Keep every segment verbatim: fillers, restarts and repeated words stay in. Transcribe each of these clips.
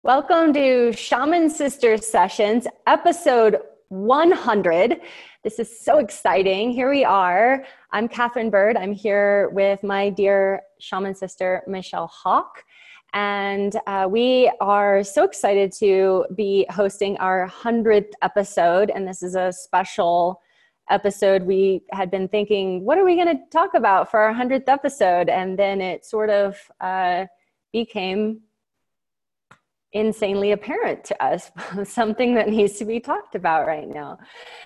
Welcome to Shaman Sisters Sessions, episode one hundred. This is so exciting. Here we are. I'm Catherine Bird. I'm here with my dear shaman sister, Michelle Hawk. And uh, we are so excited to be hosting our hundredth episode. And this is a special episode. We had been thinking, what are we going to talk about for our hundredth episode? And then it sort of uh, became insanely apparent to us, something that needs to be talked about right now.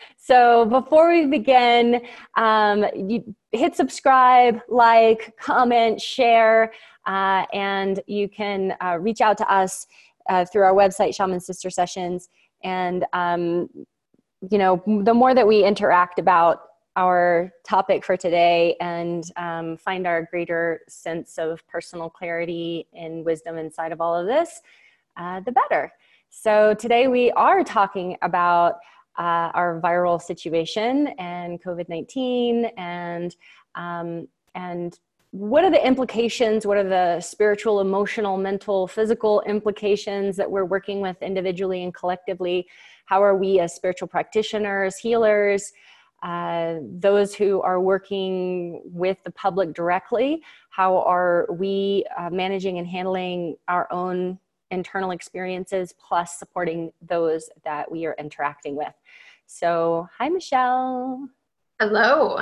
So before we begin, um, you hit subscribe, like, comment, share, uh, and you can uh, reach out to us uh, through our website, Shaman Sister Sessions. And, um, you know, the more that we interact about our topic for today and um, find our greater sense of personal clarity and wisdom inside of all of this, Uh, the better. So today we are talking about uh, our viral situation and COVID nineteen and um, and what are the implications, what are the spiritual, emotional, mental, physical implications that we're working with individually and collectively? How are we as spiritual practitioners, healers, uh, those who are working with the public directly, how are we uh, managing and handling our own internal experiences, plus supporting those that we are interacting with. So, hi, Michelle. Hello.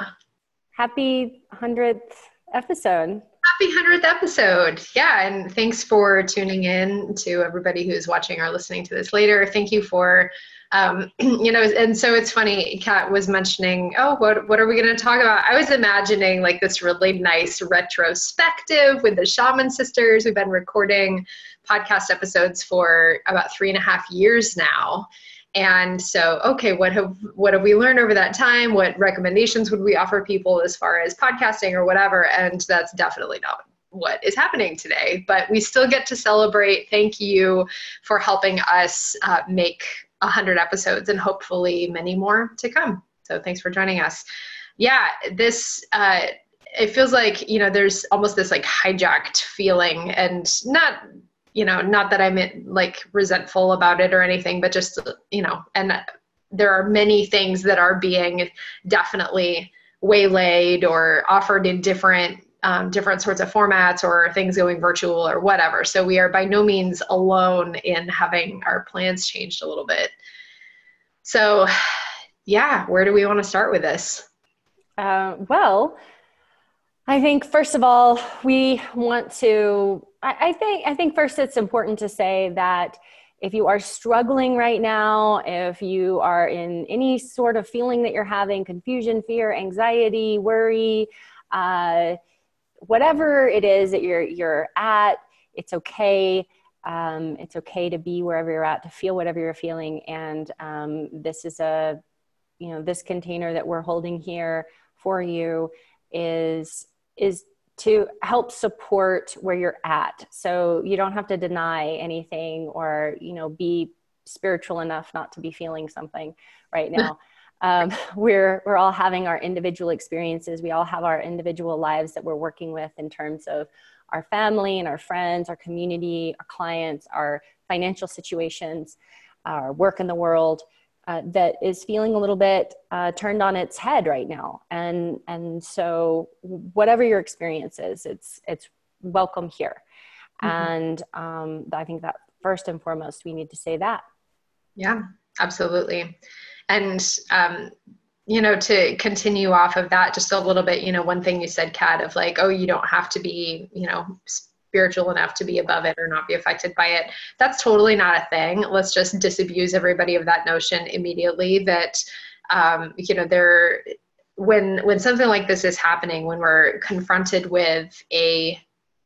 Happy hundredth episode. Happy hundredth episode. Yeah, and thanks for tuning in to everybody who's watching or listening to this later. Thank you for, um, you know, and so it's funny, Kat was mentioning, oh, what, what are we going to talk about? I was imagining like this really nice retrospective with the Shaman Sisters. We've been recording podcast episodes for about three and a half years now. And so, okay, what have what have we learned over that time? What recommendations would we offer people as far as podcasting or whatever? And that's definitely not what is happening today. But we still get to celebrate. Thank you for helping us uh, make one hundred episodes and hopefully many more to come. So thanks for joining us. Yeah, this, uh, it feels like, you know, there's almost this like hijacked feeling, and not you know, not that I'm like resentful about it or anything, but just, you know, and there are many things that are being definitely waylaid or offered in different, um, different sorts of formats, or things going virtual or whatever. So we are by no means alone in having our plans changed a little bit. So yeah, where do we want to start with this? Uh, well, I think first of all, we want to, I, I think, I think first it's important to say that if you are struggling right now, if you are in any sort of feeling that you're having, confusion, fear, anxiety, worry, uh, whatever it is that you're, you're at, it's okay. Um, it's okay to be wherever you're at, to feel whatever you're feeling. And um, this is a, you know, this container that we're holding here for you is is to help support where you're at. So you don't have to deny anything or, you know, be spiritual enough not to be feeling something right now. Um, we're, we're all having our individual experiences. We all have our individual lives that we're working with in terms of our family and our friends, our community, our clients, our financial situations, our work in the world. Uh, that is feeling a little bit uh, turned on its head right now. And and so whatever your experience is, it's it's welcome here. Mm-hmm. And um, I think that first and foremost, we need to say that. Yeah, absolutely. And, um, you know, to continue off of that just a little bit, you know, one thing you said, Kat, of like, oh, you don't have to be, you know, spiritual enough to be above it or not be affected by it. That's totally not a thing. Let's just disabuse everybody of that notion immediately that, um, you know, there, when, when something like this is happening, when we're confronted with a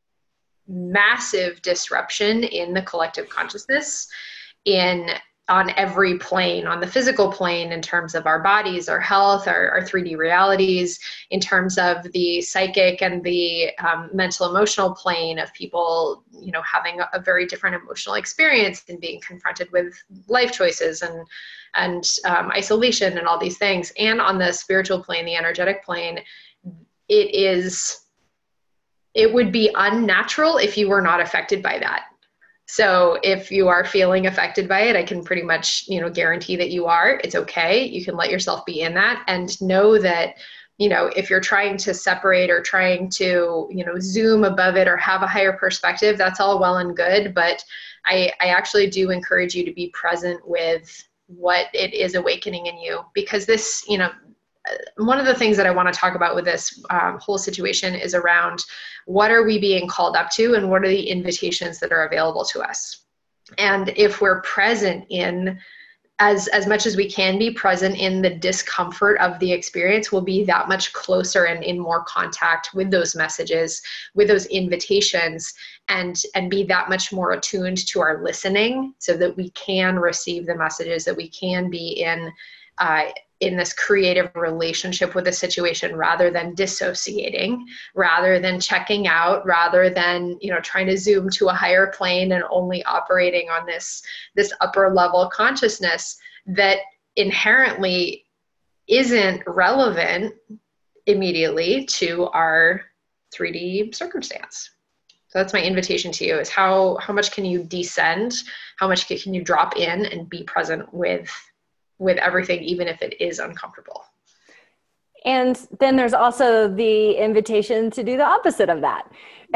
massive disruption in the collective consciousness, in on every plane, on the physical plane, in terms of our bodies, our health, our, our three D realities, in terms of the psychic and the um, mental emotional plane of people, you know, having a, a very different emotional experience and being confronted with life choices and, and um, isolation and all these things. And on the spiritual plane, the energetic plane, it is, it would be unnatural if you were not affected by that. So if you are feeling affected by it, I can pretty much, you know, guarantee that you are. It's okay. You can let yourself be in that and know that, you know, if you're trying to separate or trying to, you know, zoom above it or have a higher perspective, that's all well and good. But I, I actually do encourage you to be present with what it is awakening in you, because this, you know, one of the things that I want to talk about with this um, whole situation is around what are we being called up to and what are the invitations that are available to us. And if we're present in, as, as much as we can be present in the discomfort of the experience, we'll be that much closer and in more contact with those messages, with those invitations, and, and be that much more attuned to our listening so that we can receive the messages, that we can be in uh, in this creative relationship with the situation rather than dissociating, rather than checking out, rather than, you know, trying to zoom to a higher plane and only operating on this, this upper level consciousness that inherently isn't relevant immediately to our three D circumstance. So that's my invitation to you, is how, how much can you descend? How much can you drop in and be present with with everything, even if it is uncomfortable? And then there's also the invitation to do the opposite of that.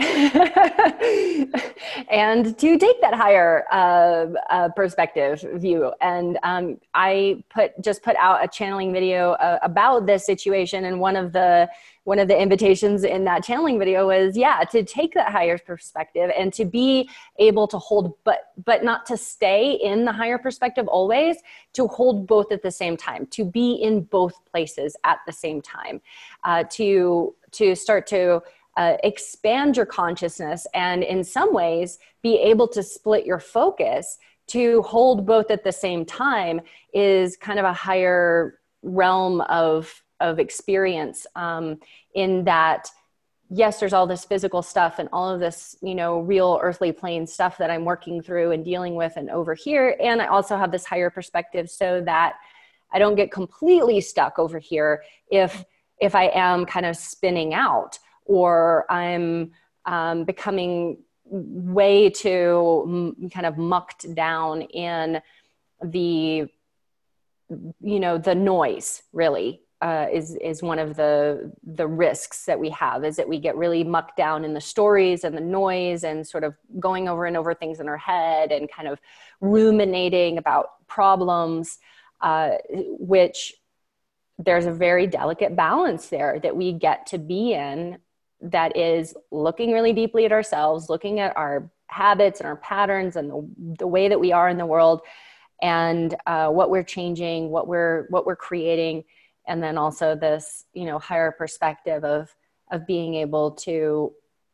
And to take that higher uh, uh, perspective view. And um, I put just put out a channeling video uh, about this situation. And one of the one of the invitations in that channeling video was, yeah, to take that higher perspective and to be able to hold, but but not to stay in the higher perspective always, to hold both at the same time, to be in both places at the same time, uh, to to start to Uh, expand your consciousness, and in some ways be able to split your focus. To hold both at the same time is kind of a higher realm of of experience, um, in that, yes, there's all this physical stuff and all of this, you know, real earthly plane stuff that I'm working through and dealing with and over here. And I also have this higher perspective so that I don't get completely stuck over here if if I am kind of spinning out, or I'm um, becoming way too m- kind of mucked down in the, you know, the noise, really, uh, is, is one of the, the risks that we have, is that we get really mucked down in the stories and the noise and sort of going over and over things in our head and kind of ruminating about problems, uh, which there's a very delicate balance there that we get to be in, that is looking really deeply at ourselves, looking at our habits and our patterns and the, the way that we are in the world, and uh, what we're changing, what we're what we're creating, and then also this, you know, higher perspective of of being able to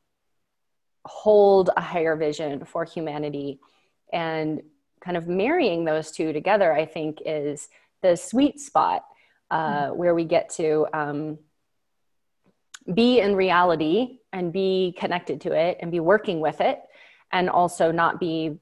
hold a higher vision for humanity, and kind of marrying those two together, I think, is the sweet spot uh, mm-hmm. where we get to um, be in reality and be connected to it and be working with it, and also not be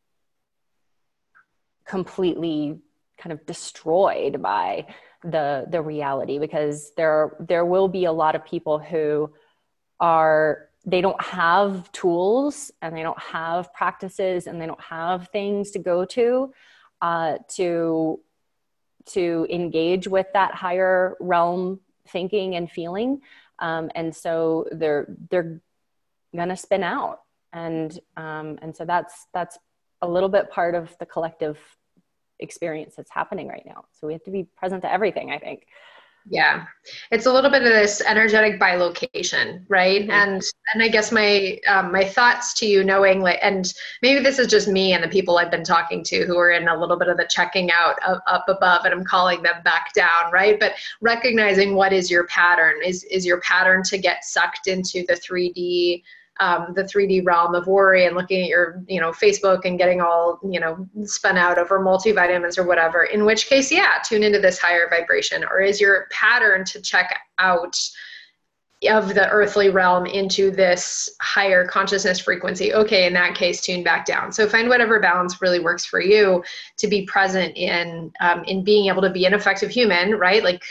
completely kind of destroyed by the the reality, because there there will be a lot of people who are, they don't have tools and they don't have practices and they don't have things to go to uh, to to engage with that higher realm thinking and feeling. Um, and so they're, they're going to spin out. And, um, and so that's, that's a little bit part of the collective experience that's happening right now. So we have to be present to everything, I think. Yeah. It's a little bit of this energetic bilocation, right? Mm-hmm. And, and I guess my, um, my thoughts to you, knowing like, and maybe this is just me and the people I've been talking to who are in a little bit of the checking out of, up above, and I'm calling them back down, right? But recognizing what is your pattern, is, is your pattern to get sucked into the three D, um, the three D realm of worry and looking at your, you know, Facebook and getting all, you know, spun out over multivitamins or whatever, in which case, yeah, tune into this higher vibration. Or is your pattern to check out of the earthly realm into this higher consciousness frequency? Okay, in that case, tune back down. So find whatever balance really works for you to be present in, um, in being able to be an effective human, right? Like,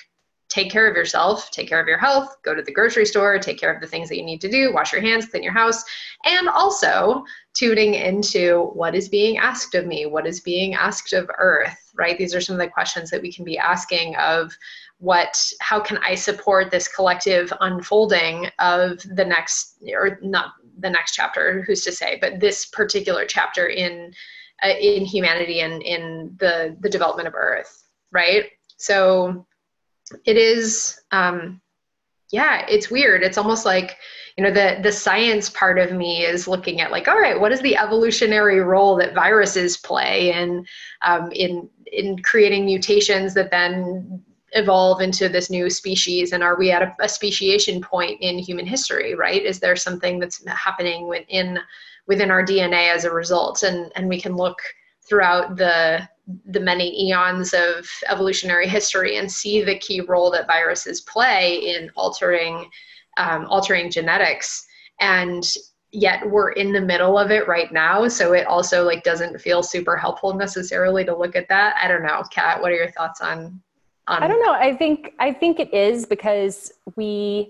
take care of yourself, take care of your health, go to the grocery store, take care of the things that you need to do, wash your hands, clean your house, and also tuning into what is being asked of me, what is being asked of Earth, right? These are some of the questions that we can be asking of what, how can I support this collective unfolding of the next, or not the next chapter, who's to say, but this particular chapter in uh, in humanity and in the, the development of Earth, right? So it is, um, yeah, it's weird. It's almost like, you know, the, the science part of me is looking at like, all right, what is the evolutionary role that viruses play in, um, in, in creating mutations that then evolve into this new species? And are we at a, a speciation point in human history, right? Is there something that's happening within, within our D N A as a result? And, and we can look throughout the, the many eons of evolutionary history and see the key role that viruses play in altering, um, altering genetics. And yet we're in the middle of it right now. So it also like doesn't feel super helpful necessarily to look at that. I don't know, Kat, what are your thoughts on, on I don't know. I think, I think it is because we,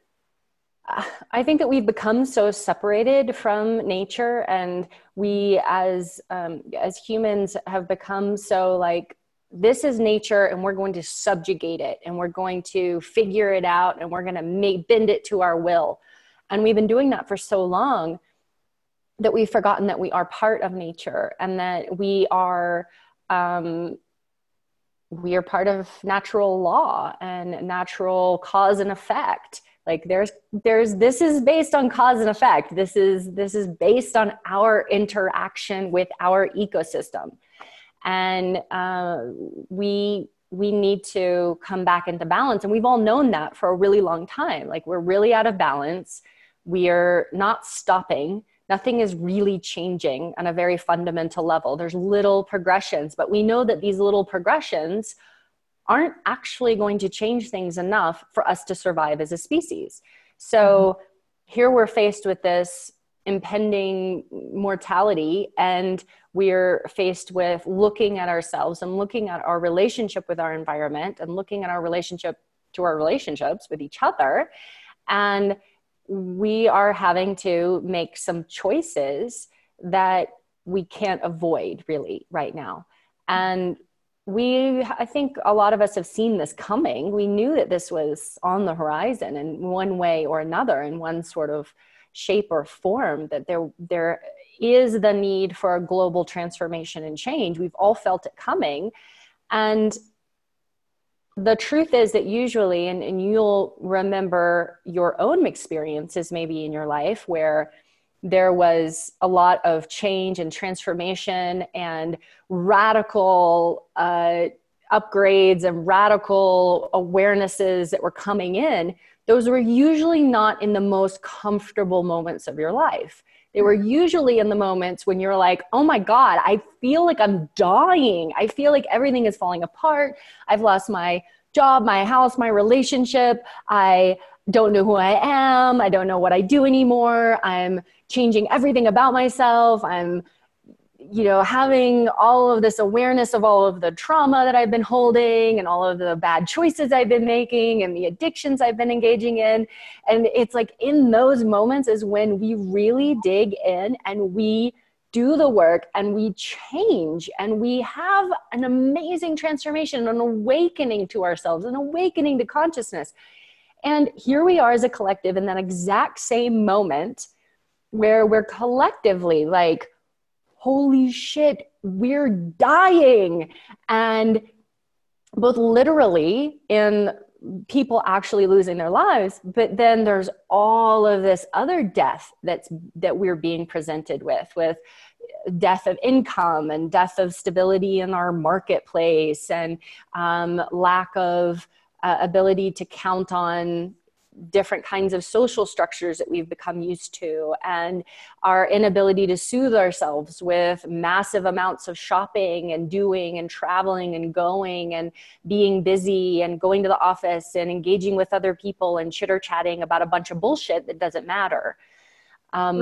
I think that we've become so separated from nature, and we as um, as humans have become so like, this is nature and we're going to subjugate it and we're going to figure it out and we're going to make bend it to our will. And we've been doing that for so long that we've forgotten that we are part of nature and that we are um, we are part of natural law and natural cause and effect. Like there's, there's, this is based on cause and effect. This is, this is based on our interaction with our ecosystem. And uh, we, we need to come back into balance. And we've all known that for a really long time. Like we're really out of balance. We are not stopping. Nothing is really changing on a very fundamental level. There's little progressions, but we know that these little progressions aren't actually going to change things enough for us to survive as a species. So mm-hmm. here we're faced with this impending mortality, and we're faced with looking at ourselves and looking at our relationship with our environment and looking at our relationship to our relationships with each other. And we are having to make some choices that we can't avoid really right now. And we, I think a lot of us have seen this coming. We knew that this was on the horizon in one way or another, in one sort of shape or form, that there, there is the need for a global transformation and change. We've all felt it coming. And the truth is that usually, and, and you'll remember your own experiences maybe in your life where there was a lot of change and transformation and radical uh, upgrades and radical awarenesses that were coming in. Those were usually not in the most comfortable moments of your life. They were usually in the moments when you're like, oh my God, I feel like I'm dying. I feel like everything is falling apart. I've lost my job, my house, my relationship. I don't know who I am. I don't know what I do anymore. I'm changing everything about myself. I'm, you know, having all of this awareness of all of the trauma that I've been holding and all of the bad choices I've been making and the addictions I've been engaging in. And it's like in those moments is when we really dig in and we do the work and we change and we have an amazing transformation, an awakening to ourselves, an awakening to consciousness. And here we are as a collective in that exact same moment where we're collectively like, holy shit, we're dying. And both literally in people actually losing their lives, but then there's all of this other death that's, that we're being presented with, with death of income and death of stability in our marketplace and um, lack of uh, ability to count on different kinds of social structures that we've become used to, and our inability to soothe ourselves with massive amounts of shopping and doing and traveling and going and being busy and going to the office and engaging with other people and chitter chatting about a bunch of bullshit that doesn't matter. Um, right.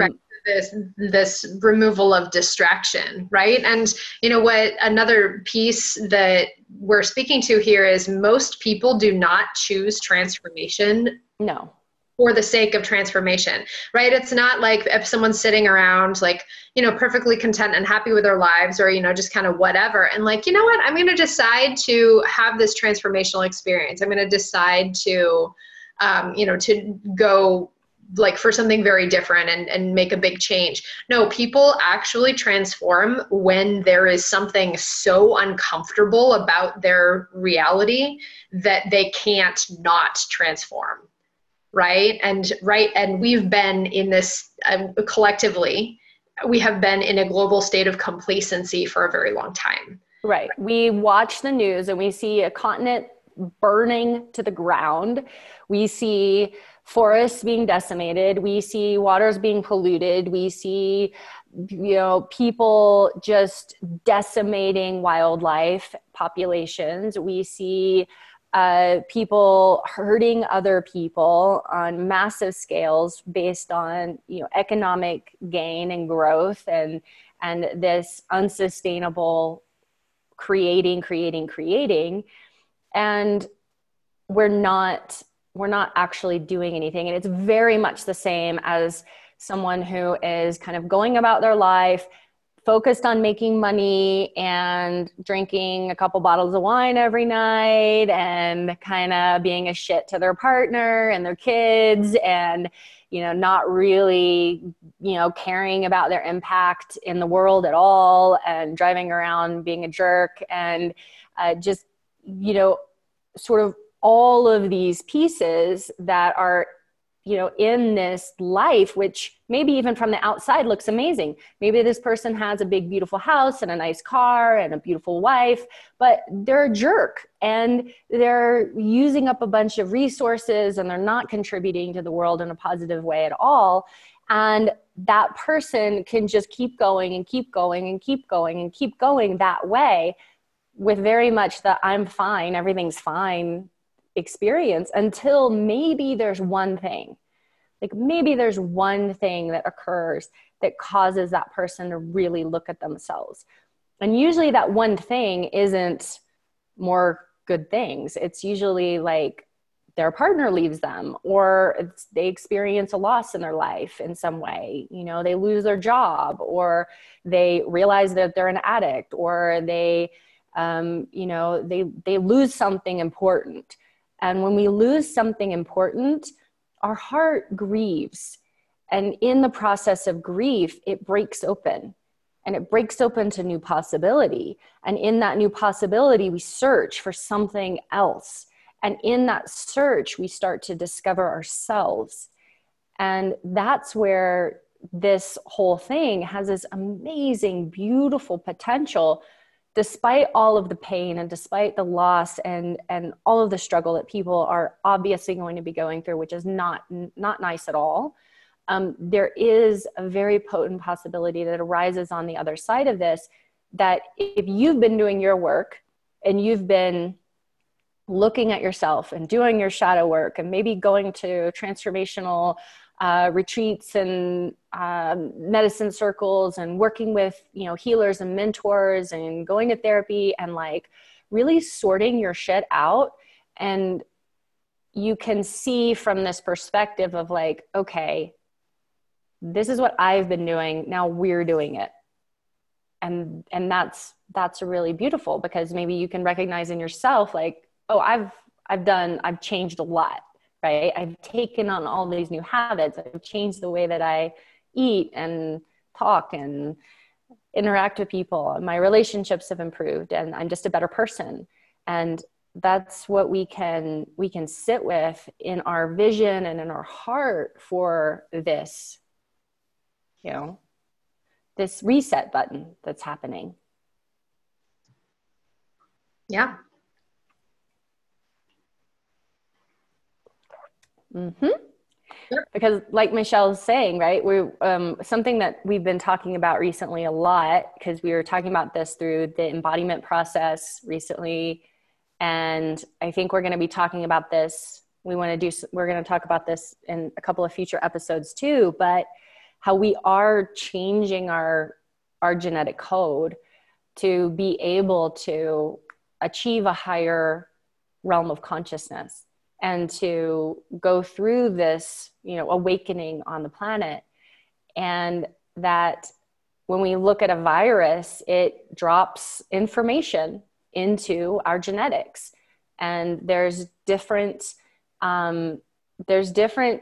this this removal of distraction, right? And you know what, another piece that we're speaking to here is most people do not choose transformation No. for the sake of transformation, right? It's not like if someone's sitting around like, you know, perfectly content and happy with their lives, or, you know, just kind of whatever. And like, you know what, I'm going to decide to have this transformational experience. I'm going to decide to, um, you know, to go like for something very different and, and make a big change. No, people actually transform when there is something so uncomfortable about their reality that they can't not transform. Right. And right. And we've been in this uh, collectively, we have been in a global state of complacency for a very long time. Right. We watch the news and we see a continent burning to the ground. We see forests being decimated. We see waters being polluted. We see, you know, people just decimating wildlife populations. We see Uh, people hurting other people on massive scales based on, you know, economic gain and growth, and and this unsustainable creating, creating, creating, and we're not we're not actually doing anything. And it's very much the same as someone who is kind of going about their life focused on making money and drinking a couple bottles of wine every night and kind of being a shit to their partner and their kids, and, you know, not really, you know, caring about their impact in the world at all, and driving around being a jerk, and uh, just, you know, sort of all of these pieces that are, you know, in this life, which maybe even from the outside looks amazing. Maybe this person has a big, beautiful house and a nice car and a beautiful wife, but they're a jerk and they're using up a bunch of resources and they're not contributing to the world in a positive way at all. And that person can just keep going and keep going and keep going and keep going that way with very much the I'm fine, everything's fine experience, until maybe there's one thing, like maybe there's one thing that occurs that causes that person to really look at themselves. And usually that one thing isn't more good things. It's usually like their partner leaves them, or it's, they experience a loss in their life in some way. You know, they lose their job, or they realize that they're an addict, or they, um, you know, they, they lose something important. And when we lose something important, our heart grieves. And in the process of grief, it breaks open. And it breaks open to new possibility. And in that new possibility, we search for something else. And in that search, we start to discover ourselves. And that's where this whole thing has this amazing, beautiful potential, despite all of the pain and despite the loss and, and all of the struggle that people are obviously going to be going through, which is not, not nice at all. Um, there is a very potent possibility that arises on the other side of this, that if you've been doing your work and you've been looking at yourself and doing your shadow work and maybe going to transformational uh, retreats and um, medicine circles and working with, you know, healers and mentors and going to therapy and like really sorting your shit out. And you can see from this perspective of like, okay, this is what I've been doing. Now we're doing it. And, and that's, that's really beautiful, because maybe you can recognize in yourself, like, oh, I've, I've done, I've changed a lot, right? I've taken on all these new habits. I've changed the way that I eat and talk and interact with people. My relationships have improved and I'm just a better person. And that's what we can, we can sit with in our vision and in our heart for this, you know, this reset button that's happening. Yeah. Mm-hmm. Sure. Because like Michelle's saying, right, we um, something that we've been talking about recently a lot, because we were talking about this through the embodiment process recently. And I think we're going to be talking about this. We want to do, we're going to talk about this in a couple of future episodes too, but how we are changing our, our genetic code to be able to achieve a higher realm of consciousness and to go through this, you know, awakening on the planet. And that when we look at a virus, it drops information into our genetics. And there's different, um, there's different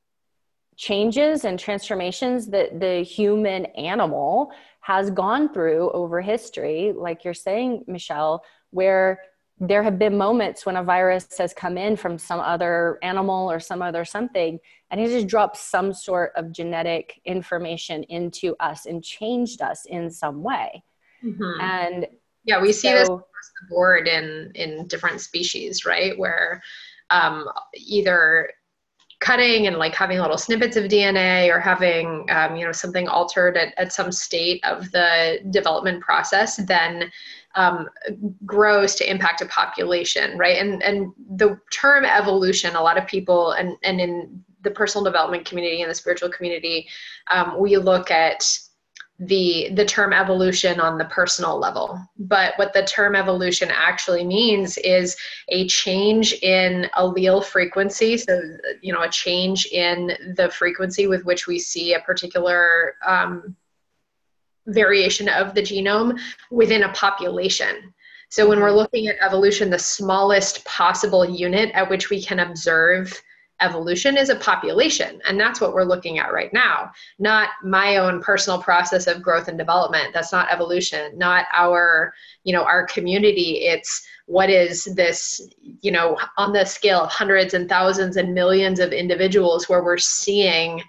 changes and transformations that the human animal has gone through over history, like you're saying, Michelle, where there have been moments when a virus has come in from some other animal or some other something, and it just dropped some sort of genetic information into us and changed us in some way. Mm-hmm. And yeah, we so, see this across the board in, in different species, right? Where um, either cutting and like having little snippets of D N A or having, um, you know, something altered at, at some state of the development process, then um, grows to impact a population, right? And and the term evolution, a lot of people, and, and in the personal development community and the spiritual community, um, we look at the the term evolution on the personal level. But what the term evolution actually means is a change in allele frequency. So, you know, a change in the frequency with which we see a particular um, variation of the genome within a population. So when we're looking at evolution, the smallest possible unit at which we can observe evolution is a population. And that's what we're looking at right now. Not my own personal process of growth and development. That's not evolution, not our, you know, our community. It's what is this, you know, on the scale of hundreds and thousands and millions of individuals where we're seeing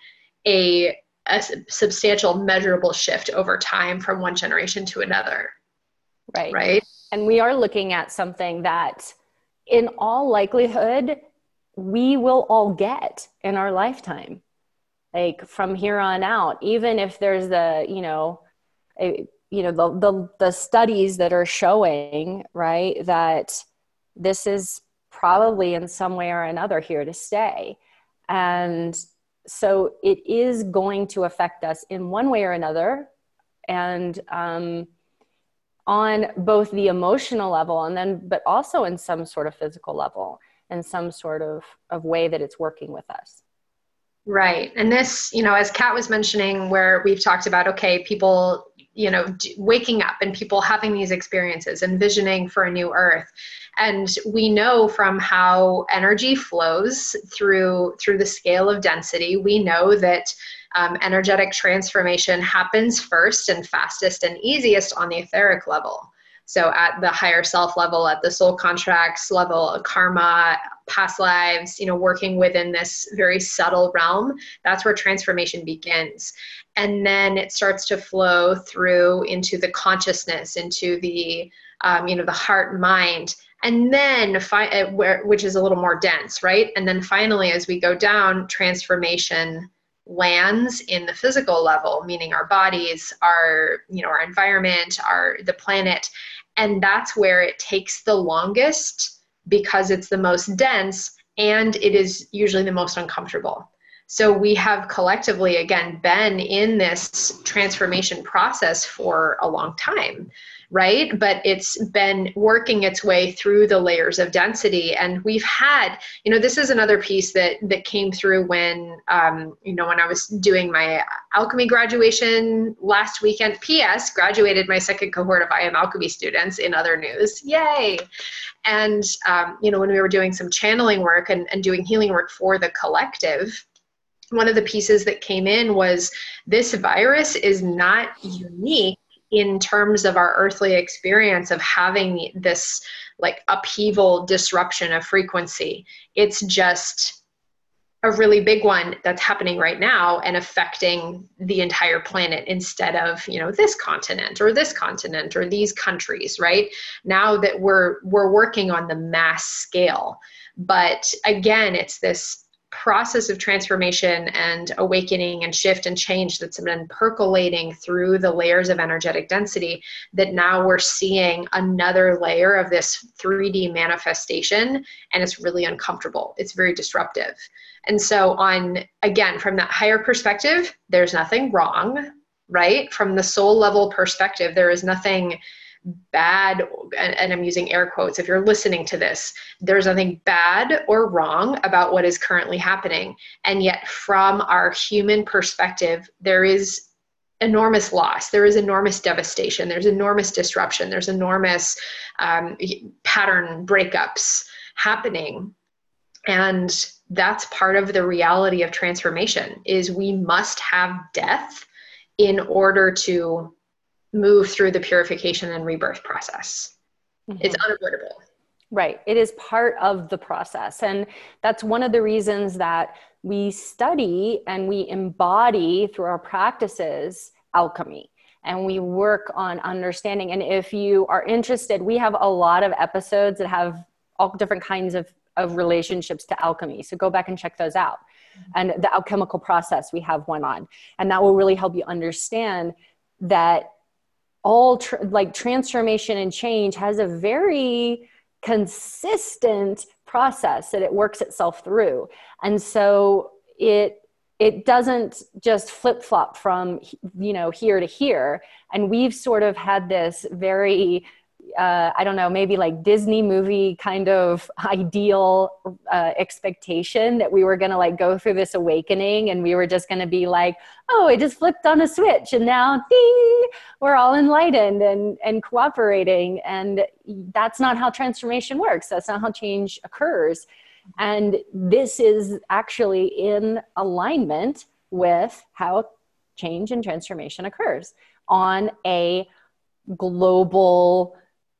a, a substantial measurable shift over time from one generation to another. Right. Right. And we are looking at something that in all likelihood, we will all get in our lifetime, like from here on out, even if there's the, you know, a, you know, the, the, the studies that are showing, right, that this is probably in some way or another here to stay. And so it is going to affect us in one way or another. And, um, on both the emotional level and then, but also in some sort of physical level, in some sort of, of way that it's working with us. Right. And this, you know, as Kat was mentioning, where we've talked about, okay, people, you know, d- waking up and people having these experiences, envisioning for a new earth. And we know from how energy flows through, through the scale of density, we know that um, energetic transformation happens first and fastest and easiest on the etheric level. So at the higher self level, at the soul contracts level, karma, past lives, you know, working within this very subtle realm, that's where transformation begins. And then it starts to flow through into the consciousness, into the, um, you know, the heart and mind. And then, fi- where, which is a little more dense, right? And then finally, as we go down, transformation lands in the physical level, meaning our bodies, our, you know, our environment, our, the planet. And that's where it takes the longest because it's the most dense and it is usually the most uncomfortable. So we have collectively, again, been in this transformation process for a long time, right? But it's been working its way through the layers of density. And we've had, you know, this is another piece that that came through when, um, you know, when I was doing my alchemy graduation last weekend. P S graduated my second cohort of I Am Alchemy students in other news. Yay. And, um, you know, when we were doing some channeling work and, and doing healing work for the collective, one of the pieces that came in was this virus is not unique in terms of our earthly experience of having this like upheaval disruption of frequency. It's just a really big one that's happening right now and affecting the entire planet instead of, you know, this continent or this continent or these countries, right? Now that we're we're working on the mass scale. But again, it's this process of transformation and awakening and shift and change that's been percolating through the layers of energetic density, that now we're seeing another layer of this three D manifestation, and it's really uncomfortable. It's very disruptive. And so on, again, from that higher perspective, there's nothing wrong, right? From the soul level perspective, there is nothing bad, and I'm using air quotes, if you're listening to this, there's nothing bad or wrong about what is currently happening. And yet from our human perspective, there is enormous loss. There is enormous devastation. There's enormous disruption. There's enormous um, pattern breakups happening. And that's part of the reality of transformation, is we must have death in order to move through the purification and rebirth process. Mm-hmm. It's unavoidable. Right. It is part of the process. And that's one of the reasons that we study and we embody through our practices alchemy, and we work on understanding. And if you are interested, we have a lot of episodes that have all different kinds of, of relationships to alchemy. So go back and check those out. Mm-hmm. And the alchemical process, we have one on, and that will really help you understand that all tr- like transformation and change has a very consistent process that it works itself through. And so it, it doesn't just flip flop from, you know, here to here. And we've sort of had this very, uh, I don't know, maybe like Disney movie kind of ideal uh, expectation that we were going to like go through this awakening, and we were just going to be like, oh, it just flipped on a switch and now ding, we're all enlightened and, and cooperating. And that's not how transformation works. That's not how change occurs. And this is actually in alignment with how change and transformation occurs on a global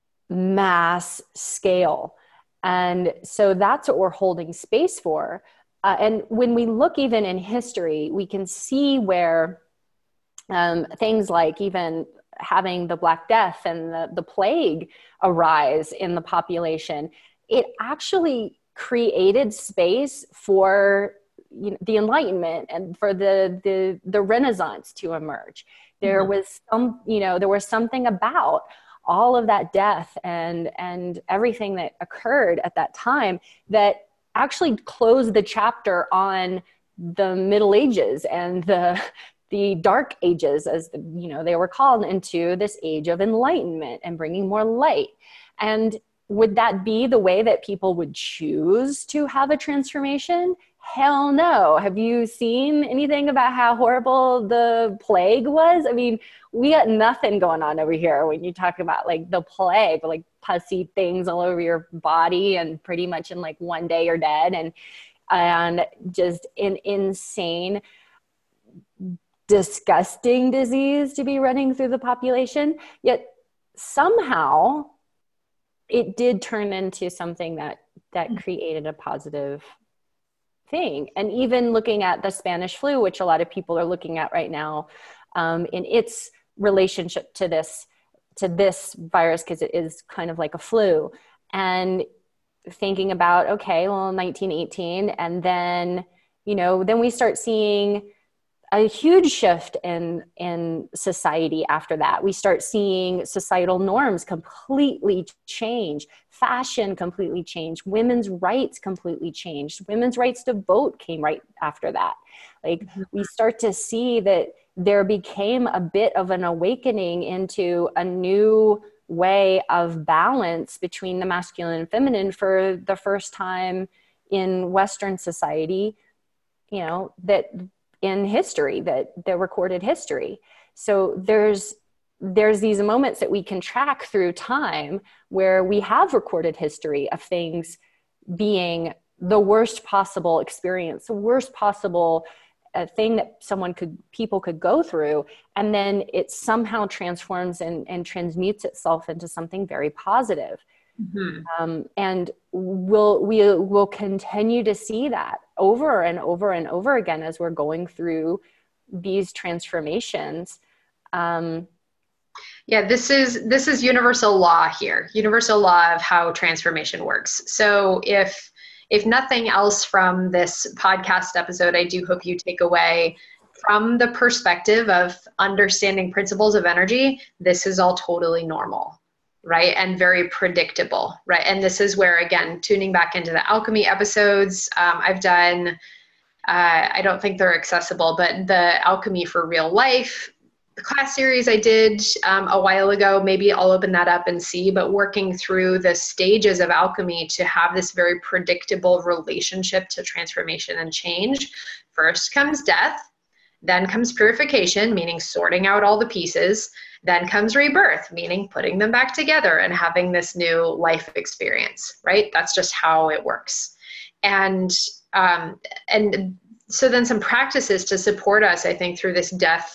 mass scale. And so that's what we're holding space for. Uh, and when we look even in history, we can see where um, things like even having the Black Death and the, the plague arise in the population, it actually created space for, you know, the Enlightenment and for the, the, the Renaissance to emerge. There mm-hmm. was some, you know, there was something about all of that death and, and everything that occurred at that time that actually closed the chapter on the Middle Ages and the, the Dark Ages, as you know, they were called, into this age of enlightenment and bringing more light. And would that be the way that people would choose to have a transformation? Hell no. Have you seen anything about how horrible the plague was? I mean, we got nothing going on over here when you talk about like the plague, like pussy things all over your body, and pretty much in like one day you're dead, and and just an insane, disgusting disease to be running through the population. Yet somehow it did turn into something that that created a positive thing. And even looking at the Spanish flu, which a lot of people are looking at right now, um, in its relationship to this, to this virus, because it is kind of like a flu, and thinking about, okay, well, nineteen eighteen, and then, you know, then we start seeing a huge shift in, in society after that. We start seeing societal norms completely change, fashion completely change, women's rights completely changed. Women's rights to vote came right after that. Like mm-hmm. we start to see that there became a bit of an awakening into a new way of balance between the masculine and feminine for the first time in Western society, you know, that in history, that the recorded history. So there's there's these moments that we can track through time where we have recorded history of things being the worst possible experience, the worst possible uh, thing that someone could, people could go through. And then it somehow transforms and, and transmutes itself into something very positive. Mm-hmm. Um, and we'll, we will continue to see that over and over and over again as we're going through these transformations. Um, yeah, this is, this is universal law here, universal law of how transformation works. So if, if nothing else from this podcast episode, I do hope you take away from the perspective of understanding principles of energy, this is all totally normal, right? And very predictable, right? And this is where, again, tuning back into the alchemy episodes, um, I've done, uh, I don't think they're accessible, but the Alchemy for Real Life, the class series I did um, a while ago, maybe I'll open that up and see, but working through the stages of alchemy to have this very predictable relationship to transformation and change. First comes death. Then comes purification, meaning sorting out all the pieces. Then comes rebirth, meaning putting them back together and having this new life experience, right? That's just how it works. And, um, and so then some practices to support us, I think, through this death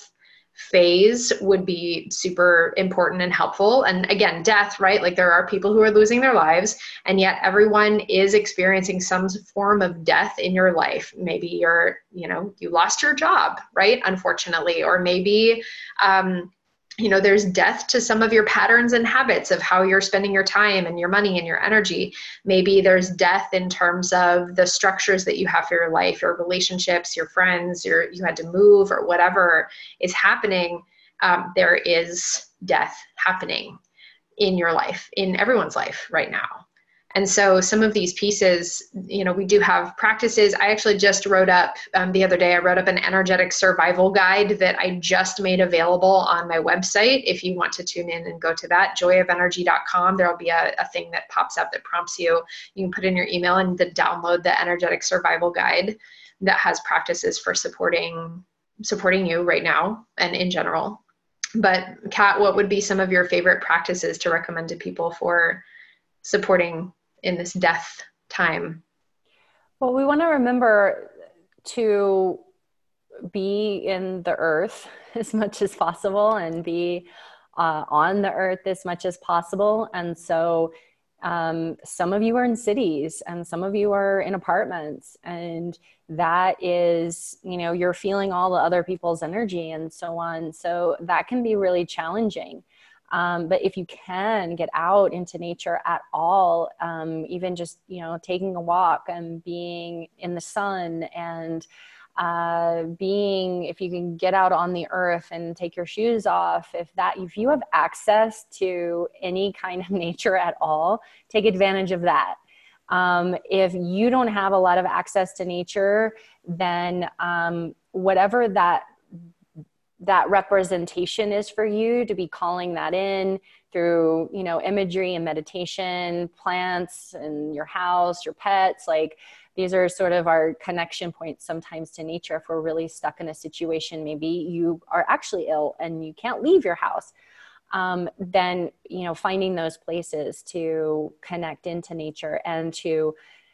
phase would be super important and helpful. And again, death, right? Like there are people who are losing their lives, and yet everyone is experiencing some form of death in your life. Maybe you're, you know, you lost your job, right? Unfortunately, or maybe, um, you know, there's death to some of your patterns and habits of how you're spending your time and your money and your energy. Maybe there's death in terms of the structures that you have for your life, your relationships, your friends, your, you had to move or whatever is happening. Um, there is death happening in your life, in everyone's life right now. And so some of these pieces, you know, we do have practices. I actually just wrote up um, the other day, I wrote up an energetic survival guide that I just made available on my website. If you want to tune in and go to that, joy of energy dot com, there'll be a, a thing that pops up that prompts you. You can put in your email and then download the energetic survival guide that has practices for supporting, supporting you right now and in general. But Kat, what would be some of your favorite practices to recommend to people for supporting in this death time? Well, we want to remember to be in the earth as much as possible and be uh, on the earth as much as possible. And so um, some of you are in cities and some of you are in apartments, and that is, you know, you're feeling all the other people's energy and so on. So that can be really challenging. Um, but if you can get out into nature at all, um, even just, you know, taking a walk and being in the sun and uh, being, if you can get out on the earth and take your shoes off, if that, if you have access to any kind of nature at all, take advantage of that. Um, if you don't have a lot of access to nature, then um, whatever that that representation is for you, to be calling that in through, you know, imagery and meditation, plants and your house, your pets, like these are sort of our connection points sometimes to nature. If we're really stuck in a situation, maybe you are actually ill and you can't leave your house, um, then, you know, finding those places to connect into nature and to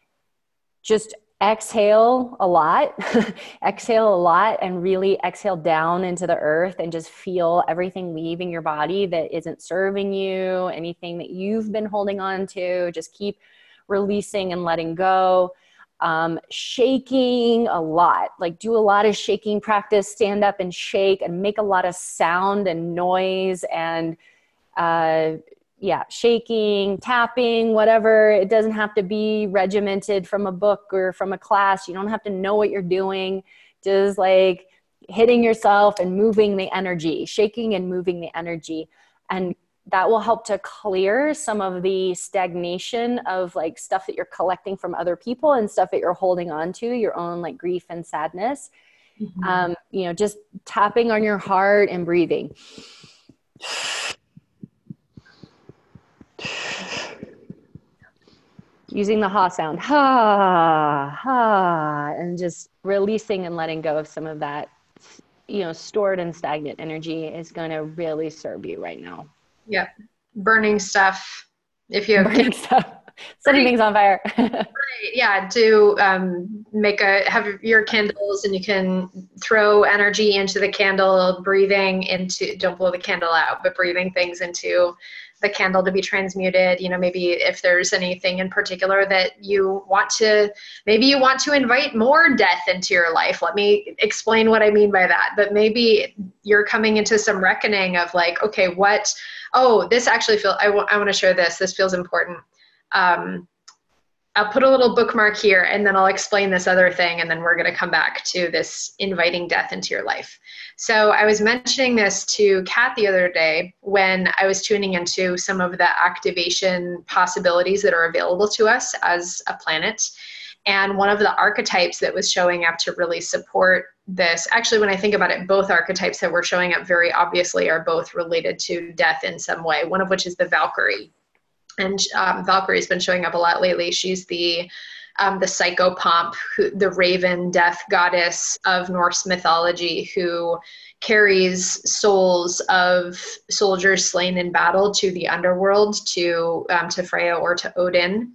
just exhale a lot, exhale a lot and really exhale down into the earth and just feel everything leaving your body that isn't serving you, anything that you've been holding on to, just keep releasing and letting go. Um, shaking a lot, like do a lot of shaking practice, stand up and shake and make a lot of sound and noise and, uh, yeah, shaking, tapping, whatever. It doesn't have to be regimented from a book or from a class. You don't have to know what you're doing. Just like hitting yourself and moving the energy, shaking and moving the energy. And that will help to clear some of the stagnation of like stuff that you're collecting from other people and stuff that you're holding on to, your own like grief and sadness. Mm-hmm. Um, you know, just tapping on your heart and breathing. Using the ha sound, ha, ha, and just releasing and letting go of some of that, you know, stored and stagnant energy is going to really serve you right now. Yep. Burning stuff. If you have burning stuff, setting things on fire. Right. Yeah. Do um, make a, have your candles and you can throw energy into the candle, breathing into, don't blow the candle out, but breathing things into the candle to be transmuted. You know, maybe if there's anything in particular that you want to, maybe you want to invite more death into your life. Let me explain what I mean by that. But maybe you're coming into some reckoning of like, okay, what, oh, this actually feels, I, w- I want to share this. This feels important. Um, I'll put a little bookmark here and then I'll explain this other thing. And then we're going to come back to this inviting death into your life. So I was mentioning this to Kat the other day when I was tuning into some of the activation possibilities that are available to us as a planet. And one of the archetypes that was showing up to really support this, actually, when I think about it, both archetypes that were showing up very obviously are both related to death in some way, one of which is the Valkyrie. And um, Valkyrie's been showing up a lot lately. She's the um, the psychopomp, who, the raven death goddess of Norse mythology, who carries souls of soldiers slain in battle to the underworld, to um, to Freya or to Odin.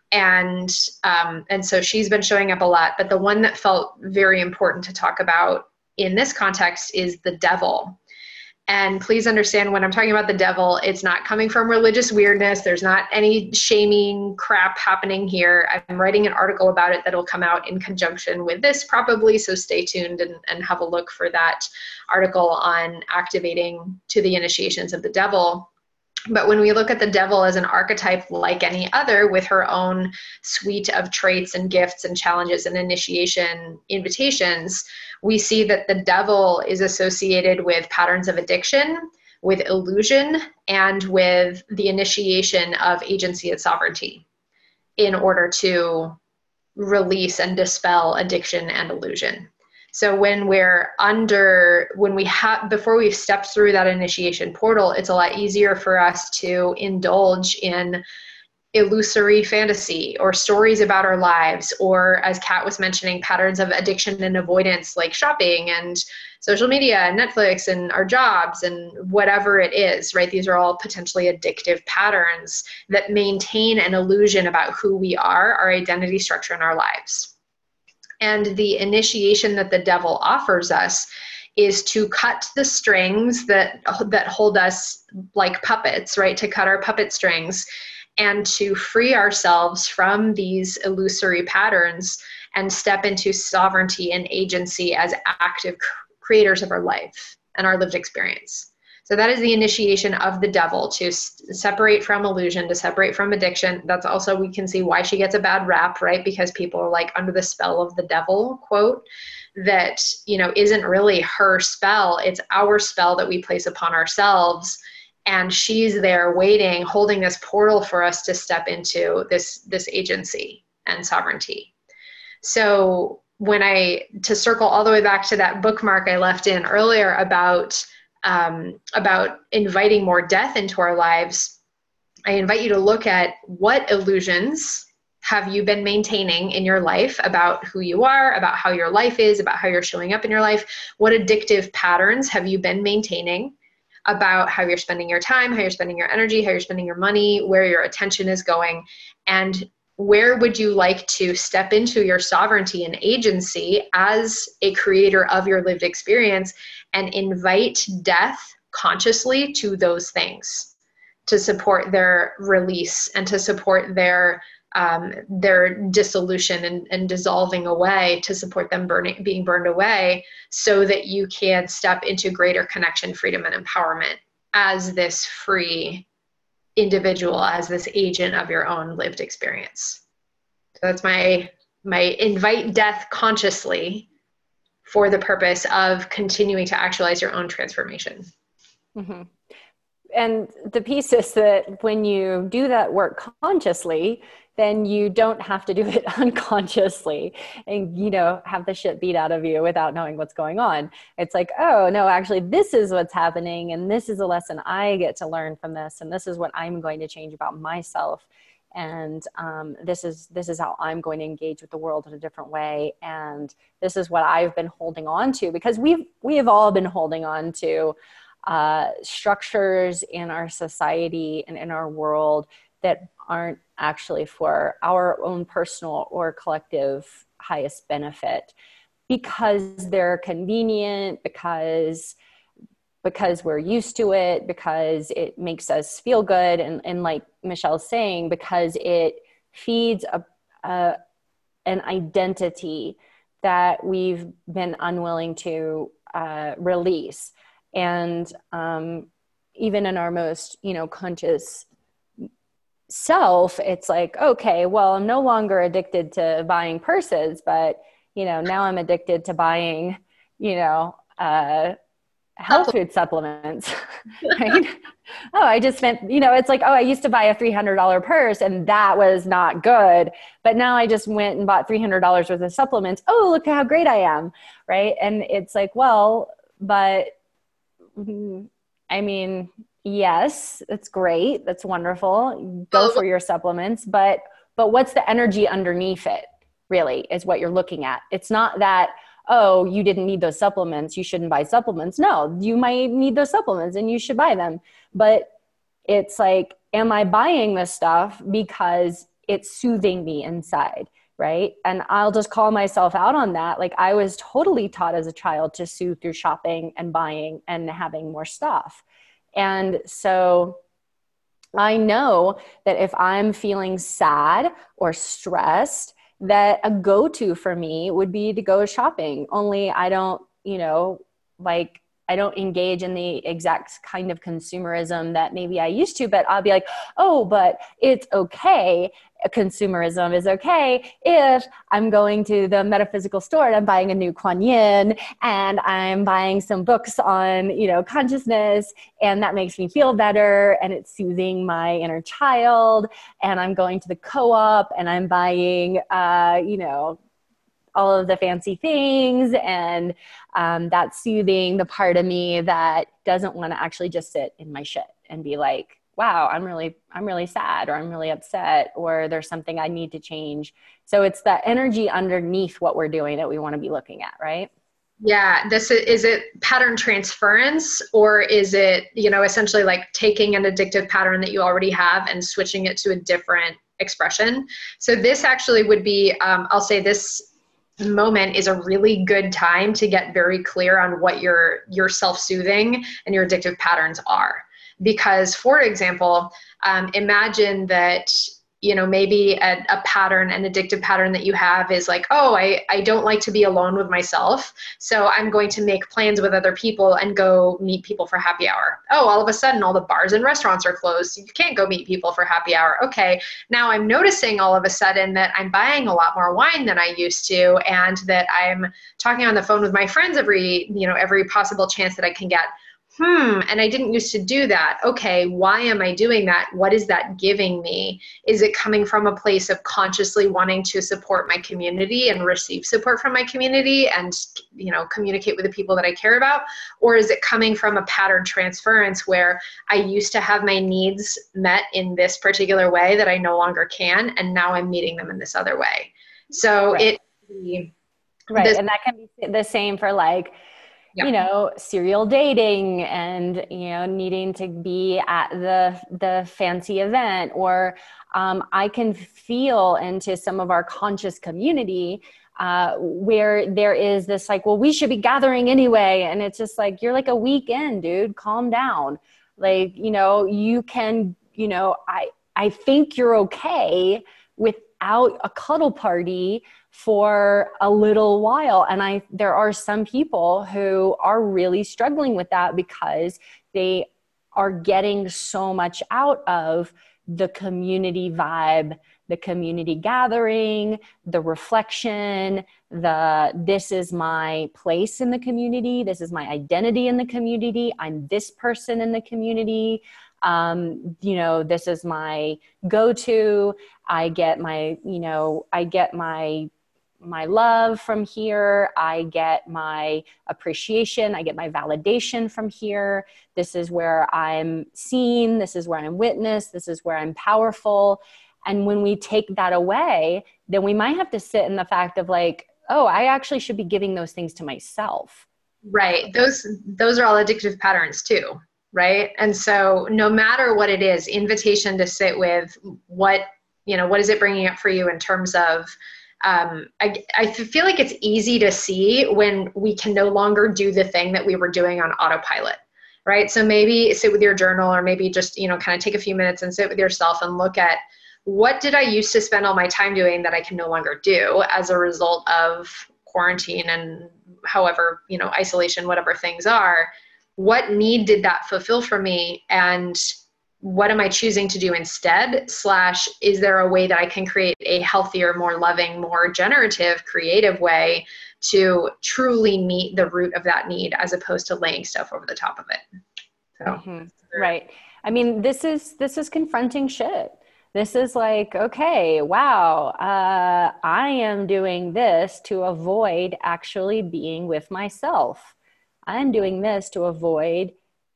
And um, and so she's been showing up a lot. But the one that felt very important to talk about in this context is the devil. And please understand, when I'm talking about the devil, it's not coming from religious weirdness. There's not any shaming crap happening here. I'm writing an article about it that'll come out in conjunction with this probably, so stay tuned and, and have a look for that article on activating to the initiations of the devil. But when we look at the devil as an archetype like any other, with her own suite of traits and gifts and challenges and initiation invitations, we see that the devil is associated with patterns of addiction, with illusion, and with the initiation of agency and sovereignty in order to release and dispel addiction and illusion. So when we're under, when we have, before we've stepped through that initiation portal, it's a lot easier for us to indulge in illusory fantasy or stories about our lives, or, as Kat was mentioning, patterns of addiction and avoidance like shopping and social media and Netflix and our jobs and whatever it is, right? These are all potentially addictive patterns that maintain an illusion about who we are, our identity structure in our lives. And the initiation that the devil offers us is to cut the strings that that hold us like puppets, right? To cut our puppet strings and to free ourselves from these illusory patterns and step into sovereignty and agency as active creators of our life and our lived experience. So that is the initiation of the devil, to s- separate from illusion, to separate from addiction. That's also, we can see why she gets a bad rap, right? Because people are like under the spell of the devil, quote, that, you know, isn't really her spell. It's our spell that we place upon ourselves. And she's there waiting, holding this portal for us to step into this, this agency and sovereignty. So when I, to circle all the way back to that bookmark I left in earlier about Um, about inviting more death into our lives, I invite you to look at what illusions have you been maintaining in your life about who you are, about how your life is, about how you're showing up in your life. What addictive patterns have you been maintaining about how you're spending your time, how you're spending your energy, how you're spending your money, where your attention is going, and where would you like to step into your sovereignty and agency as a creator of your lived experience and invite death consciously to those things to support their release and to support their um, their dissolution and, and dissolving away, to support them burning, being burned away, so that you can step into greater connection, freedom, and empowerment as this free individual, as this agent of your own lived experience. So that's my my invite death consciously for the purpose of continuing to actualize your own transformation. Mm-hmm. And the piece is that when you do that work consciously, then you don't have to do it unconsciously and, you know, have the shit beat out of you without knowing what's going on. It's like, oh no, actually this is what's happening. And this is a lesson I get to learn from this. And this is what I'm going to change about myself. And um, this is, this is how I'm going to engage with the world in a different way. And this is what I've been holding on to, because we've, we have all been holding on to uh, structures in our society and in our world that aren't actually for our own personal or collective highest benefit, because they're convenient, because because we're used to it, because it makes us feel good, and, and like Michelle's saying, because it feeds a, a an identity that we've been unwilling to uh, release. And um, even in our most, you know, conscious self, it's like, okay, well, I'm no longer addicted to buying purses, but, you know, now I'm addicted to buying, you know, uh, health Supplement. food supplements, right? Oh, I just spent, you know, it's like, oh, I used to buy a three hundred dollars purse and that was not good. But now I just went and bought three hundred dollars worth of supplements. Oh, look how great I am. Right. And it's like, well, but I mean, yes, it's great. That's wonderful. Go Well, for your supplements, but, but what's the energy underneath it really is what you're looking at. It's not that, oh, you didn't need those supplements, you shouldn't buy supplements. No, you might need those supplements and you should buy them. But it's like, am I buying this stuff because it's soothing me inside? Right. And I'll just call myself out on that. Like I was totally taught as a child to soothe through shopping and buying and having more stuff. And so I know that if I'm feeling sad or stressed, that a go-to for me would be to go shopping. Only I don't, you know, like I don't engage in the exact kind of consumerism that maybe I used to, but I'll be like, oh, but it's okay. Consumerism is okay if I'm going to the metaphysical store and I'm buying a new Kuan Yin and I'm buying some books on, you know, consciousness, and that makes me feel better and it's soothing my inner child. And I'm going to the co-op and I'm buying, uh, you know, all of the fancy things, and um, that's soothing the part of me that doesn't want to actually just sit in my shit and be like, wow, I'm really, I'm really sad, or I'm really upset, or there's something I need to change. So it's the energy underneath what we're doing that we want to be looking at, right? Yeah, this is, is it pattern transference, or is it, you know, essentially like taking an addictive pattern that you already have and switching it to a different expression? So this actually would be, um, I'll say this moment is a really good time to get very clear on what your your self-soothing and your addictive patterns are. Because, for example, um, imagine that, you know, maybe a, a pattern, an addictive pattern that you have is like, oh, I, I don't like to be alone with myself, so I'm going to make plans with other people and go meet people for happy hour. Oh, all of a sudden, all the bars and restaurants are closed. You can't go meet people for happy hour. Okay, now I'm noticing all of a sudden that I'm buying a lot more wine than I used to, and that I'm talking on the phone with my friends every, you know, every possible chance that I can get. Hmm, and I didn't used to do that. Okay, why am I doing that? What is that giving me? Is it coming from a place of consciously wanting to support my community and receive support from my community and, you know, communicate with the people that I care about? Or is it coming from a pattern transference where I used to have my needs met in this particular way that I no longer can, and now I'm meeting them in this other way? So Right. it, Right. this, And that can be the same for like, yeah. you know, serial dating and, you know, needing to be at the, the fancy event, or um, I can feel into some of our conscious community uh, where there is this like, well, we should be gathering anyway. And it's just like, you're like a week in, dude, calm down. Like, you know, you can, you know, I, I think you're okay without a cuddle party for a little while. And I, there are some people who are really struggling with that because they are getting so much out of the community vibe, the community gathering, the reflection, the, this is my place in the community. This is my identity in the community. I'm this person in the community. Um, you know, this is my go-to. I get my, you know, I get my, my love from here. I get my appreciation. I get my validation from here. This is where I'm seen. This is where I'm witnessed. This is where I'm powerful. And when we take that away, then we might have to sit in the fact of like, oh, I actually should be giving those things to myself. Right. Those, those are all addictive patterns too. Right. And so no matter what it is, invitation to sit with what, you know, what is it bringing up for you in terms of, um, I, I feel like it's easy to see when we can no longer do the thing that we were doing on autopilot. Right. So maybe sit with your journal, or maybe just, you know, kind of take a few minutes and sit with yourself and look at, what did I used to spend all my time doing that I can no longer do as a result of quarantine and however, you know, isolation, whatever things are. What need did that fulfill for me? And what am I choosing to do instead? Slash, is there a way that I can create a healthier, more loving, more generative, creative way to truly meet the root of that need as opposed to laying stuff over the top of it? So, mm-hmm. Right. I mean, this is, this is confronting shit. This is like, okay, wow, uh, I am doing this to avoid actually being with myself. I'm doing this to avoid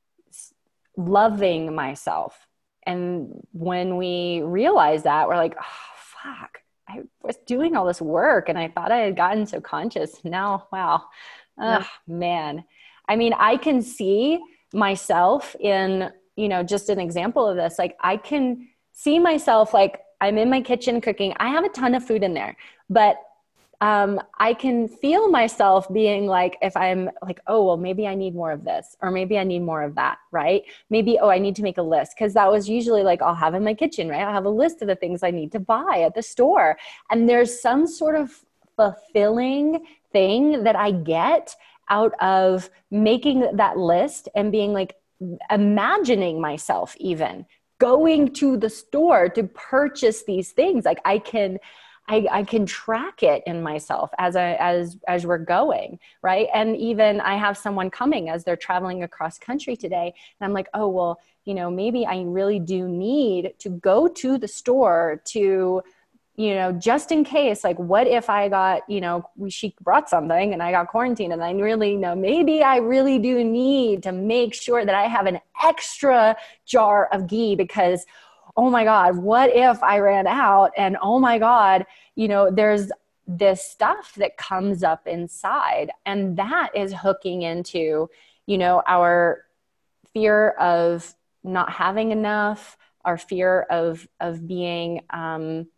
loving myself. And when we realize that, we're like, oh, fuck, I was doing all this work and I thought I had gotten so conscious. Now, wow. Oh, yeah. Man. I mean, I can see myself in, you know, just an example of this. Like I can see myself, like I'm in my kitchen cooking. I have a ton of food in there, but um, I can feel myself being like, if I'm like, oh, well, maybe I need more of this, or maybe I need more of that, right? Maybe, oh, I need to make a list. Cause that was usually like, I'll have in my kitchen, right? I'll have a list of the things I need to buy at the store. And there's some sort of fulfilling thing that I get out of making that list and being like, imagining myself even going to the store to purchase these things. Like I can, I, I can track it in myself as I, as, as we're going. Right. And even I have someone coming as they're traveling across country today. And I'm like, oh, well, you know, maybe I really do need to go to the store to, you know, just in case, like, what if I got, you know, she brought something and I got quarantined and I really know, maybe I really do need to make sure that I have an extra jar of ghee because, oh my God, what if I ran out? And oh my God, you know, there's this stuff that comes up inside, and that is hooking into, you know, our fear of not having enough, our fear of, of being, um,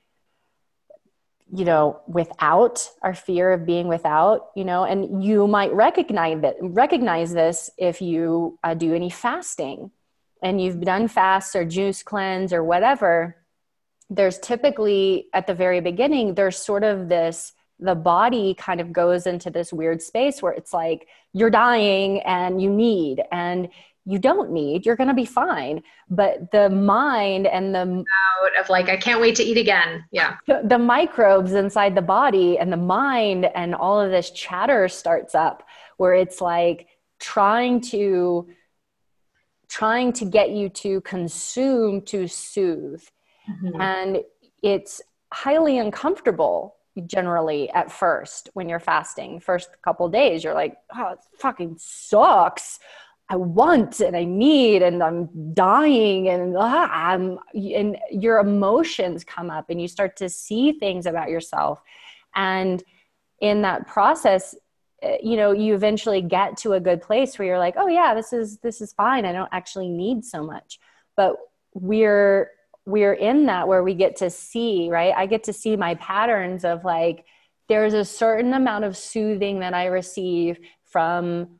you know, without, our fear of being without, you know, and you might recognize that, recognize this if you uh, do any fasting and you've done fasts or juice cleanse or whatever. There's typically at the very beginning, there's sort of this, the body kind of goes into this weird space where it's like, you're dying and you need, and you don't need, you're going to be fine. But the mind and the out of like, I can't wait to eat again. Yeah. The, the microbes inside the body and the mind and all of this chatter starts up where it's like trying to, trying to get you to consume, to soothe. Mm-hmm. And it's highly uncomfortable generally at first when you're fasting. First couple of days, you're like, oh, it fucking sucks. I want and I need and I'm dying and ah, I'm, and your emotions come up and you start to see things about yourself. And in that process, you know, you eventually get to a good place where you're like, oh yeah, this is, this is fine. I don't actually need so much. But we're, we're in that where we get to see, right? I get to see my patterns of like, there's a certain amount of soothing that I receive from,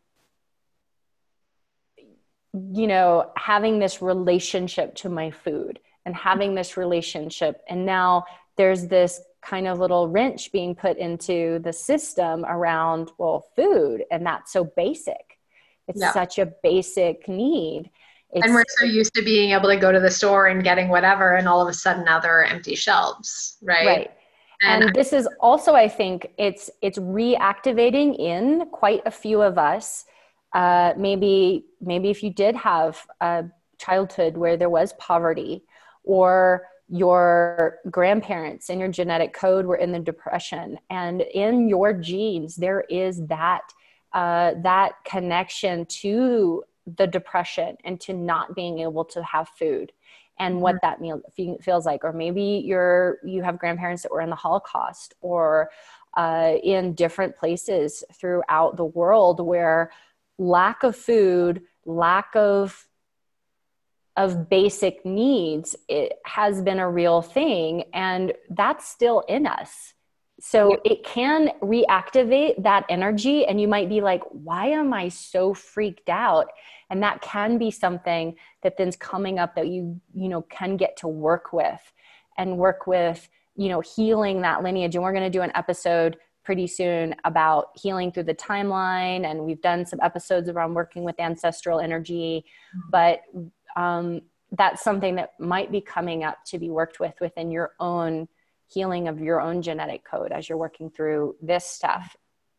you know, having this relationship to my food and having this relationship. And now there's this kind of little wrench being put into the system around, well, food. And that's so basic. It's yeah. such a basic need. It's, and we're so used to being able to go to the store and getting whatever. And all of a sudden now there are empty shelves, right? Right. And, and this is also, I think it's, it's reactivating in quite a few of us. Uh, maybe, maybe if you did have a childhood where there was poverty, or your grandparents and your genetic code were in the depression, and in your genes, there is that, uh, that connection to the depression and to not being able to have food and what that meal feels like. Or maybe you're, you have grandparents that were in the Holocaust, or uh, in different places throughout the world where lack of food, lack of of basic needs, it has been a real thing, and that's still in us. So it can reactivate that energy, and you might be like, why am I so freaked out? And that can be something that then's coming up that you, you know, can get to work with and work with, you know, healing that lineage. And we're going to do an episode pretty soon about healing through the timeline. And we've done some episodes around working with ancestral energy, but, um, that's something that might be coming up to be worked with within your own healing of your own genetic code as you're working through this stuff.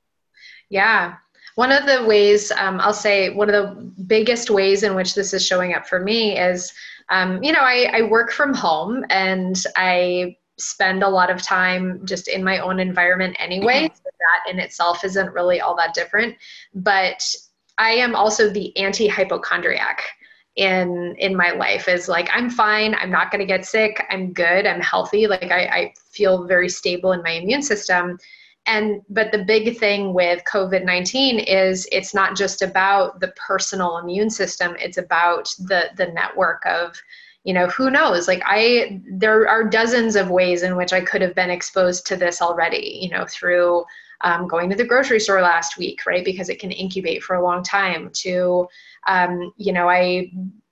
Yeah. One of the ways, um, I'll say one of the biggest ways in which this is showing up for me is, um, you know, I, I work from home and I spend a lot of time just in my own environment anyway. So that in itself isn't really all that different. But I am also the anti-hypochondriac in in my life. Is like, I'm fine, I'm not going to get sick, I'm good, I'm healthy, like I, I feel very stable in my immune system. And but the big thing with COVID nineteen is it's not just about the personal immune system, it's about the the network of, you know, who knows, like I there are dozens of ways in which I could have been exposed to this already, you know, through um, going to the grocery store last week, right, because it can incubate for a long time, to um, you know, I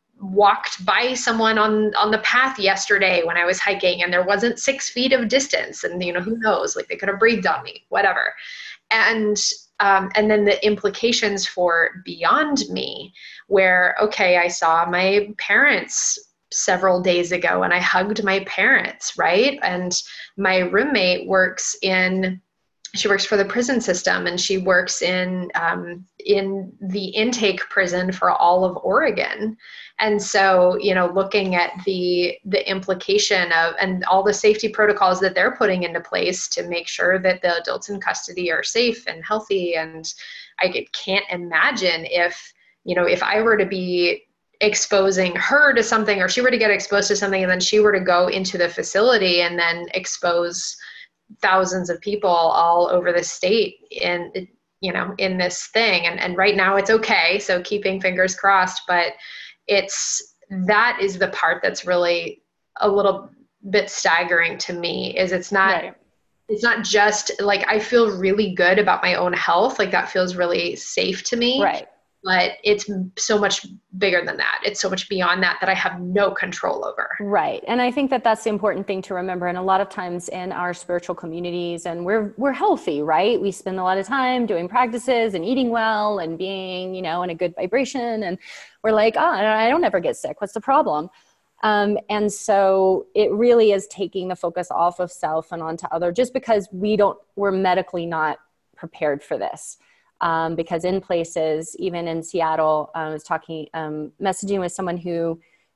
walked by someone on on the path yesterday when I was hiking and there wasn't six feet of distance, and you know, who knows, like they could have breathed on me, whatever. And um, and then the implications for beyond me, where, okay, I saw my parents several days ago and I hugged my parents, right? And my roommate works in she works for the prison system, and she works in um, in the intake prison for all of Oregon. And so, you know, looking at the the implication of and all the safety protocols that they're putting into place to make sure that the adults in custody are safe and healthy. And I can't imagine if, you know, if I were to be exposing her to something, or she were to get exposed to something, and then she were to go into the facility and then expose thousands of people all over the state in, you know, in this thing. And, and right now it's okay. So keeping fingers crossed, but it's, that is the part that's really a little bit staggering to me, is it's not, right. It's not just like, I feel really good about my own health. Like that feels really safe to me. Right. But it's so much bigger than that. It's so much beyond that that I have no control over. Right. And I think that that's the important thing to remember. And a lot of times in our spiritual communities, and we're we're healthy, right? We spend a lot of time doing practices and eating well and being, you know, in a good vibration. And we're like, oh, I don't ever get sick. What's the problem? Um, and so it really is taking the focus off of self and onto other, just because we don't, we're medically not prepared for this. Um, because in places, even in Seattle, I was talking, um, messaging with someone who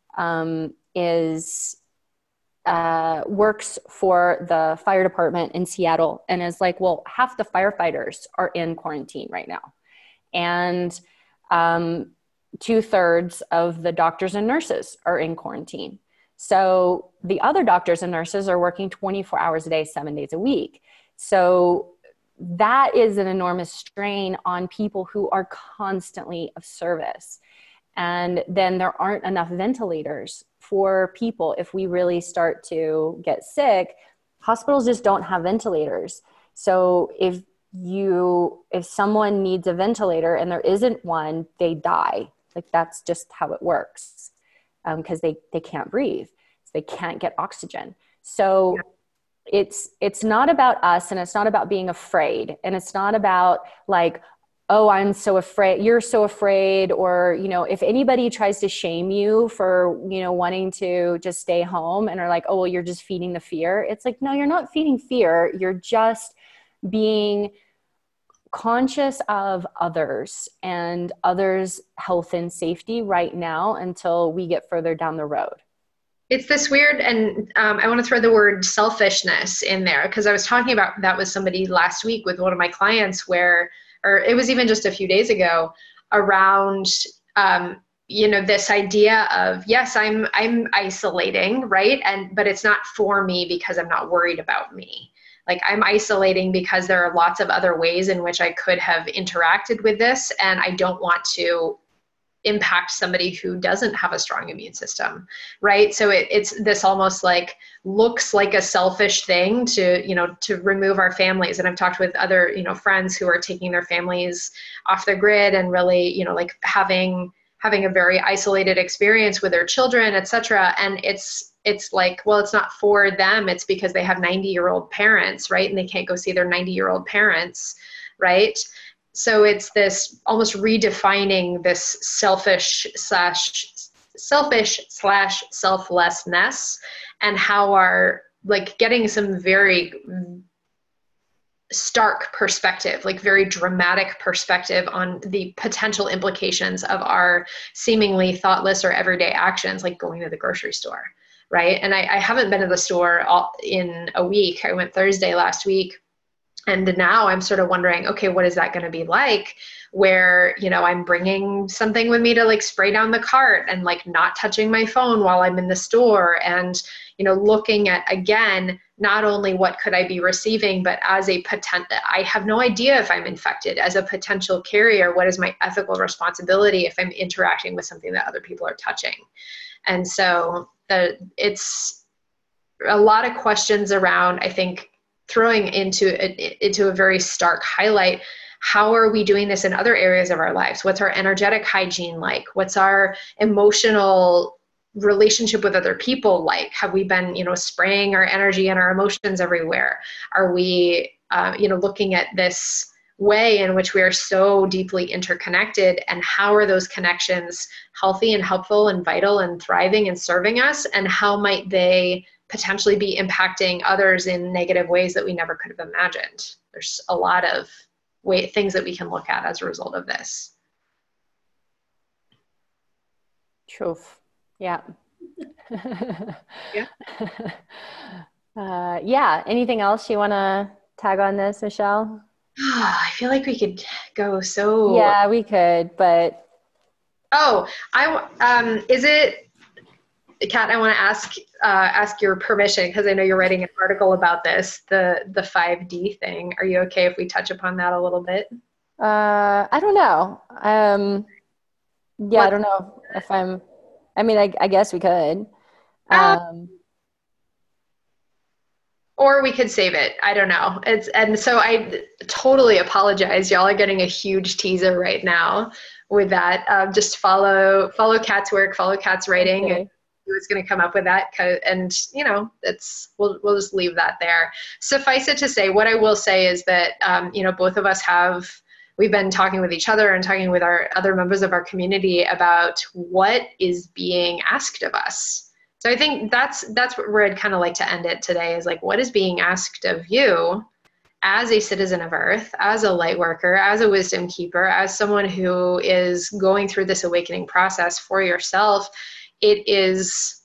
um, is uh, works for the fire department in Seattle, and is like, well, half the firefighters are in quarantine right now, and um, two thirds of the doctors and nurses are in quarantine. So the other doctors and nurses are working twenty-four hours a day, seven days a week. So that is an enormous strain on people who are constantly of service. And then there aren't enough ventilators for people. If we really start to get sick, hospitals just don't have ventilators. So if you, if someone needs a ventilator and there isn't one, they die. Like that's just how it works. Um, cause they, they can't breathe. So they can't get oxygen. So yeah. It's, it's not about us, and it's not about being afraid, and it's not about like, oh, I'm so afraid, you're so afraid. Or, you know, if anybody tries to shame you for, you know, wanting to just stay home and are like, oh, well, you're just feeding the fear. It's like, no, you're not feeding fear. You're just being conscious of others and others' health and safety right now until we get further down the road. It's this weird, and um, I want to throw the word selfishness in there, because I was talking about that with somebody last week with one of my clients, where, or it was even just a few days ago, around, um, you know, this idea of, yes, I'm, I'm isolating, right? And, but it's not for me because I'm not worried about me. Like I'm isolating because there are lots of other ways in which I could have interacted with this, and I don't want to impact somebody who doesn't have a strong immune system, right? So it, it's this almost like looks like a selfish thing to, you know, to remove our families. And I've talked with other, you know, friends who are taking their families off the grid and really, you know, like having, having a very isolated experience with their children, et cetera. And it's, it's like, well, it's not for them. It's because they have ninety year old parents, right? And they can't go see their ninety year old parents, right? So it's this almost redefining this selfish slash selfish slash selflessness, and how our, like, getting some very stark perspective, like very dramatic perspective on the potential implications of our seemingly thoughtless or everyday actions, like going to the grocery store, right? And I, I haven't been to the store all, in a week. I went Thursday last week. And now I'm sort of wondering, okay, what is that going to be like, where, you know, I'm bringing something with me to like spray down the cart and like not touching my phone while I'm in the store, and, you know, looking at, again, not only what could I be receiving, but as a potential, I have no idea if I'm infected. As a potential carrier, what is my ethical responsibility if I'm interacting with something that other people are touching? And so the, it's a lot of questions around, I think, throwing into a, into a very stark highlight. How are we doing this in other areas of our lives? What's our energetic hygiene like? What's our emotional relationship with other people like? Have we been, you know, spraying our energy and our emotions everywhere? Are we, uh, you know, looking at this way in which we are so deeply interconnected, and how are those connections healthy and helpful and vital and thriving and serving us? And how might they potentially be impacting others in negative ways that we never could have imagined? There's a lot of way, things that we can look at as a result of this. Truth. Yeah. Yeah. uh, yeah. Anything else you want to tag on this, Michelle? I feel like we could go so. Yeah, we could, but. Oh, I, um, is it, Kat, I want to ask uh, ask your permission, because I know you're writing an article about this, the the five D thing. Are you okay if we touch upon that a little bit? Uh, I don't know. Um, yeah, what? I don't know if I'm. I mean, I, I guess we could. Um, or we could save it. I don't know. It's and so I totally apologize. Y'all are getting a huge teaser right now with that. Um, just follow follow Kat's work, follow Kat's writing. Okay. And who's going to come up with that, and you know, it's we'll we'll just leave that there. Suffice it to say, what I will say is that um, you know, both of us have we've been talking with each other and talking with our other members of our community about what is being asked of us. So I think that's that's where I'd kind of like to end it today, is like, what is being asked of you as a citizen of Earth, as a light worker, as a wisdom keeper, as someone who is going through this awakening process for yourself. It is,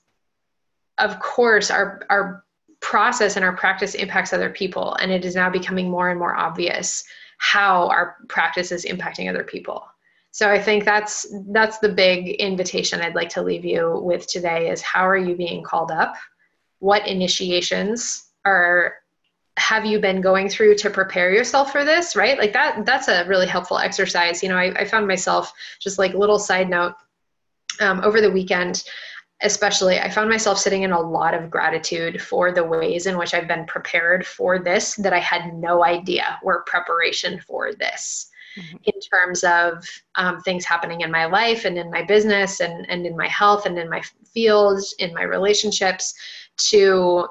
of course, our, our process and our practice impacts other people. And it is now becoming more and more obvious how our practice is impacting other people. So I think that's, that's the big invitation I'd like to leave you with today, is how are you being called up? What initiations are, have you been going through to prepare yourself for this, right? Like that, that's a really helpful exercise. You know, I, I found myself, just like little side note, Um, over the weekend, especially, I found myself sitting in a lot of gratitude for the ways in which I've been prepared for this that I had no idea were preparation for this, mm-hmm. in terms of um, things happening in my life and in my business and, and in my health and in my fields, in my relationships, to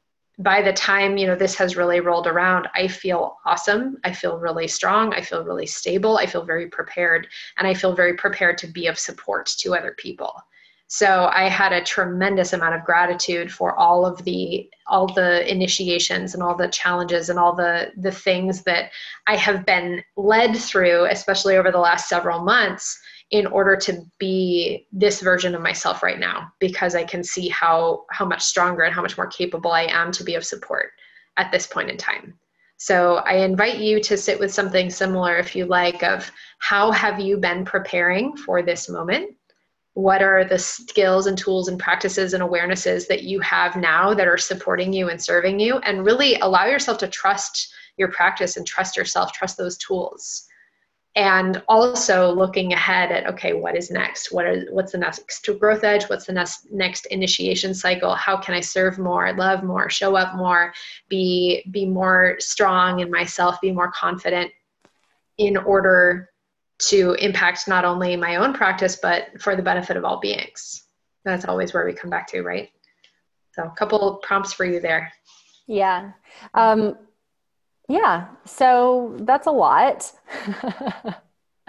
by the time, you know, this has really rolled around, I feel awesome. I feel really strong. I feel really stable. I feel very prepared, and I feel very prepared to be of support to other people. So I had a tremendous amount of gratitude for all of the, all the initiations and all the challenges and all the, the things that I have been led through, especially over the last several months, in order to be this version of myself right now, because I can see how, how much stronger and how much more capable I am to be of support at this point in time. So I invite you to sit with something similar, if you like, of how have you been preparing for this moment? What are the skills and tools and practices and awarenesses that you have now that are supporting you and serving you? And really allow yourself to trust your practice and trust yourself, trust those tools. And also looking ahead at, okay, what is next? What are, what's the next growth edge? What's the next, next initiation cycle? How can I serve more, love more, show up more, be, be more strong in myself, be more confident, in order to impact not only my own practice, but for the benefit of all beings? That's always where we come back to, right? So a couple prompts for you there. Yeah. Um, Yeah, so that's a lot.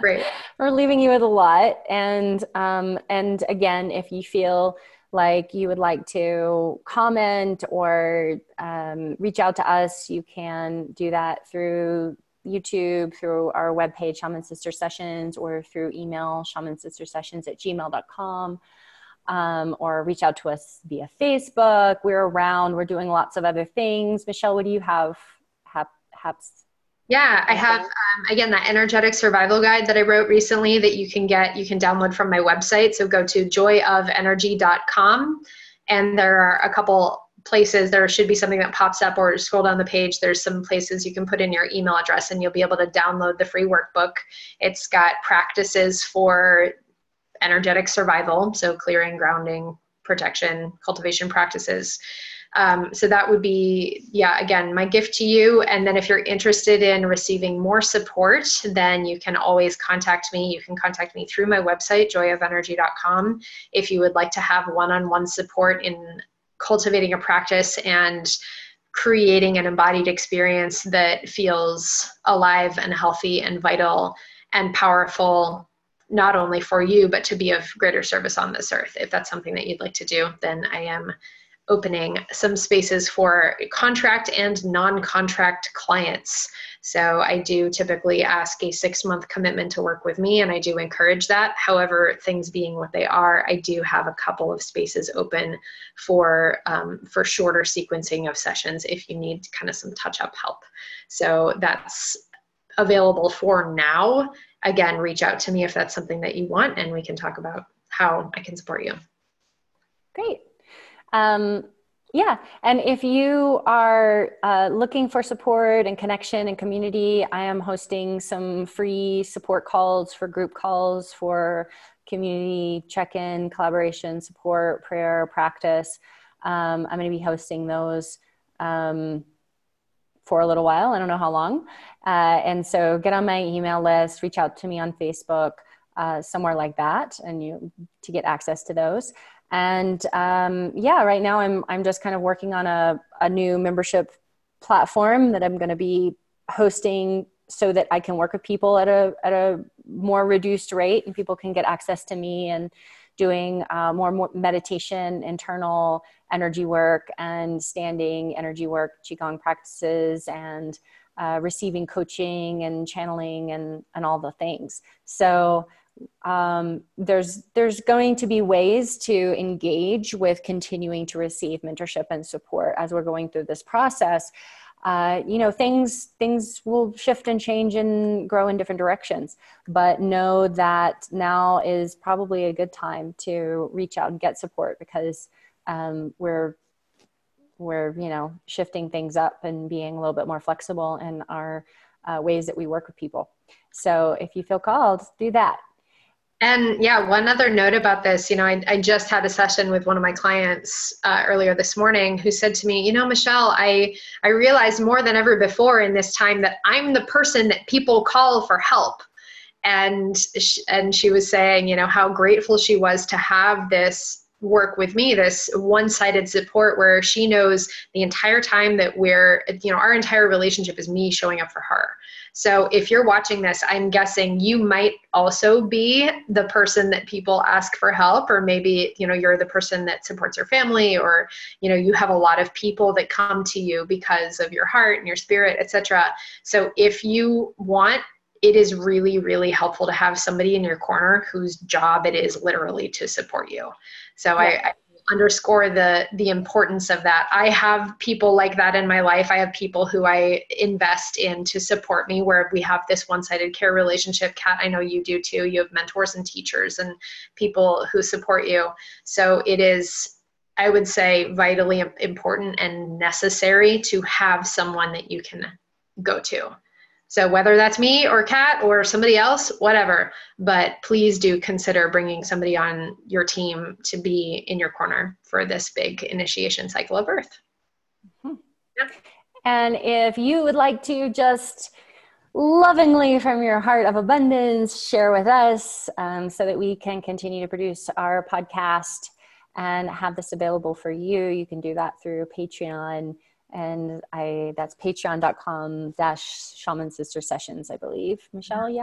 Great. We're leaving you with a lot. And, um, and again, if you feel like you would like to comment or um, reach out to us, you can do that through YouTube, through our webpage, Shaman Sister Sessions, or through email, shaman sister sessions at gmail dot com. Um, or reach out to us via Facebook. We're around. We're doing lots of other things. Michelle, what do you have? have, have Yeah, I have, um, again, that energetic survival guide that I wrote recently that you can get, you can download from my website. So go to joy of energy dot com, and there are a couple places, there should be something that pops up, or scroll down the page. There's some places you can put in your email address and you'll be able to download the free workbook. It's got practices for energetic survival, so clearing, grounding, protection, cultivation practices. Um, so that would be, yeah, again, my gift to you. And then if you're interested in receiving more support, then you can always contact me. You can contact me through my website, joy of energy dot com, if you would like to have one-on-one support in cultivating a practice and creating an embodied experience that feels alive and healthy and vital and powerful, not only for you, but to be of greater service on this earth. If that's something that you'd like to do, then I am opening some spaces for contract and non-contract clients. So I do typically ask a six-month commitment to work with me, and I do encourage that. However, things being what they are, I do have a couple of spaces open for, um, for shorter sequencing of sessions if you need kind of some touch-up help. So that's available for now. Again, reach out to me if that's something that you want, and we can talk about how I can support you. Great. Um, yeah. And if you are uh, looking for support and connection and community, I am hosting some free support calls, for group calls, for community check-in, collaboration, support, prayer, practice. Um, I'm going to be hosting those um, for a little while. I don't know how long. Uh, and so get on my email list, reach out to me on Facebook, uh, somewhere like that, and you to get access to those. And um, yeah, right now I'm I'm just kind of working on a, a new membership platform that I'm going to be hosting so that I can work with people at a at a more reduced rate, and people can get access to me and doing uh, more, more meditation, internal energy work, and standing energy work, Qigong practices, and uh, receiving coaching and channeling and and all the things. So um, there's there's going to be ways to engage with continuing to receive mentorship and support as we're going through this process. Uh, you know, things things will shift and change and grow in different directions, but know that now is probably a good time to reach out and get support, because um, we're we're you know shifting things up and being a little bit more flexible in our uh, ways that we work with people. So if you feel called, do that. And yeah, one other note about this, you know, I, I just had a session with one of my clients uh, earlier this morning who said to me, you know, Michelle, I, I realized more than ever before in this time that I'm the person that people call for help. And, sh- and she was saying, you know, how grateful she was to have this work with me, this one-sided support where she knows the entire time that we're, you know, our entire relationship is me showing up for her. So if you're watching this, I'm guessing you might also be the person that people ask for help, or maybe, you know, you're the person that supports your family, or, you know, you have a lot of people that come to you because of your heart and your spirit, et cetera. So if you want, it is really, really helpful to have somebody in your corner whose job it is literally to support you. So yeah. I, I underscore the the importance of that. I have people like that in my life. I have people who I invest in to support me, where we have this one-sided care relationship. Kat, I know you do too. You have mentors and teachers and people who support you. So it is, I would say, vitally important and necessary to have someone that you can go to. So whether that's me or Kat or somebody else, whatever, but please do consider bringing somebody on your team to be in your corner for this big initiation cycle of Earth. Mm-hmm. Yeah. And if you would like to just lovingly from your heart of abundance share with us um, so that we can continue to produce our podcast and have this available for you, you can do that through Patreon. And I, that's patreon dot com dash shaman sister sessions, I believe. Michelle, yeah?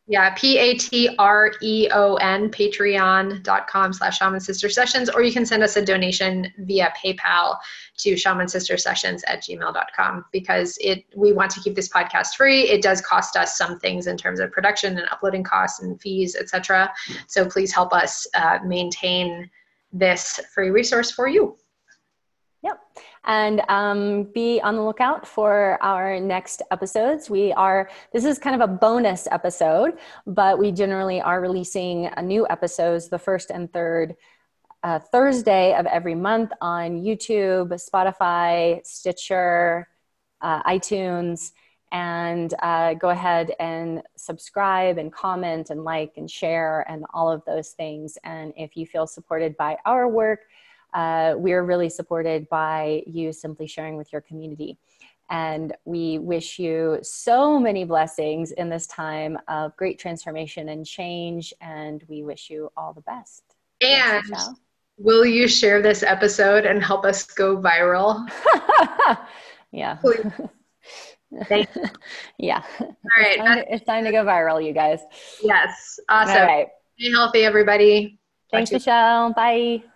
Yeah, P A T R E O N, patreon.com slash shaman sister sessions, or you can send us a donation via PayPal to shaman sister sessions at gmail dot com, because it we want to keep this podcast free. It does cost us some things in terms of production and uploading costs and fees, et cetera. So please help us uh, maintain this free resource for you. Yep. And um, be on the lookout for our next episodes. We are, this is kind of a bonus episode, but we generally are releasing a new episodes the first and third uh, Thursday of every month on YouTube, Spotify, Stitcher, uh, iTunes, and uh, go ahead and subscribe and comment and like and share and all of those things. And if you feel supported by our work, Uh, we are really supported by you simply sharing with your community. And we wish you so many blessings in this time of great transformation and change. And we wish you all the best. And yes, will you share this episode and help us go viral? Yeah. Thank you. Yeah. All right. It's time, to, it's time to go viral, you guys. Yes. Awesome. All right. Stay healthy, everybody. Thanks, Michelle. Bye.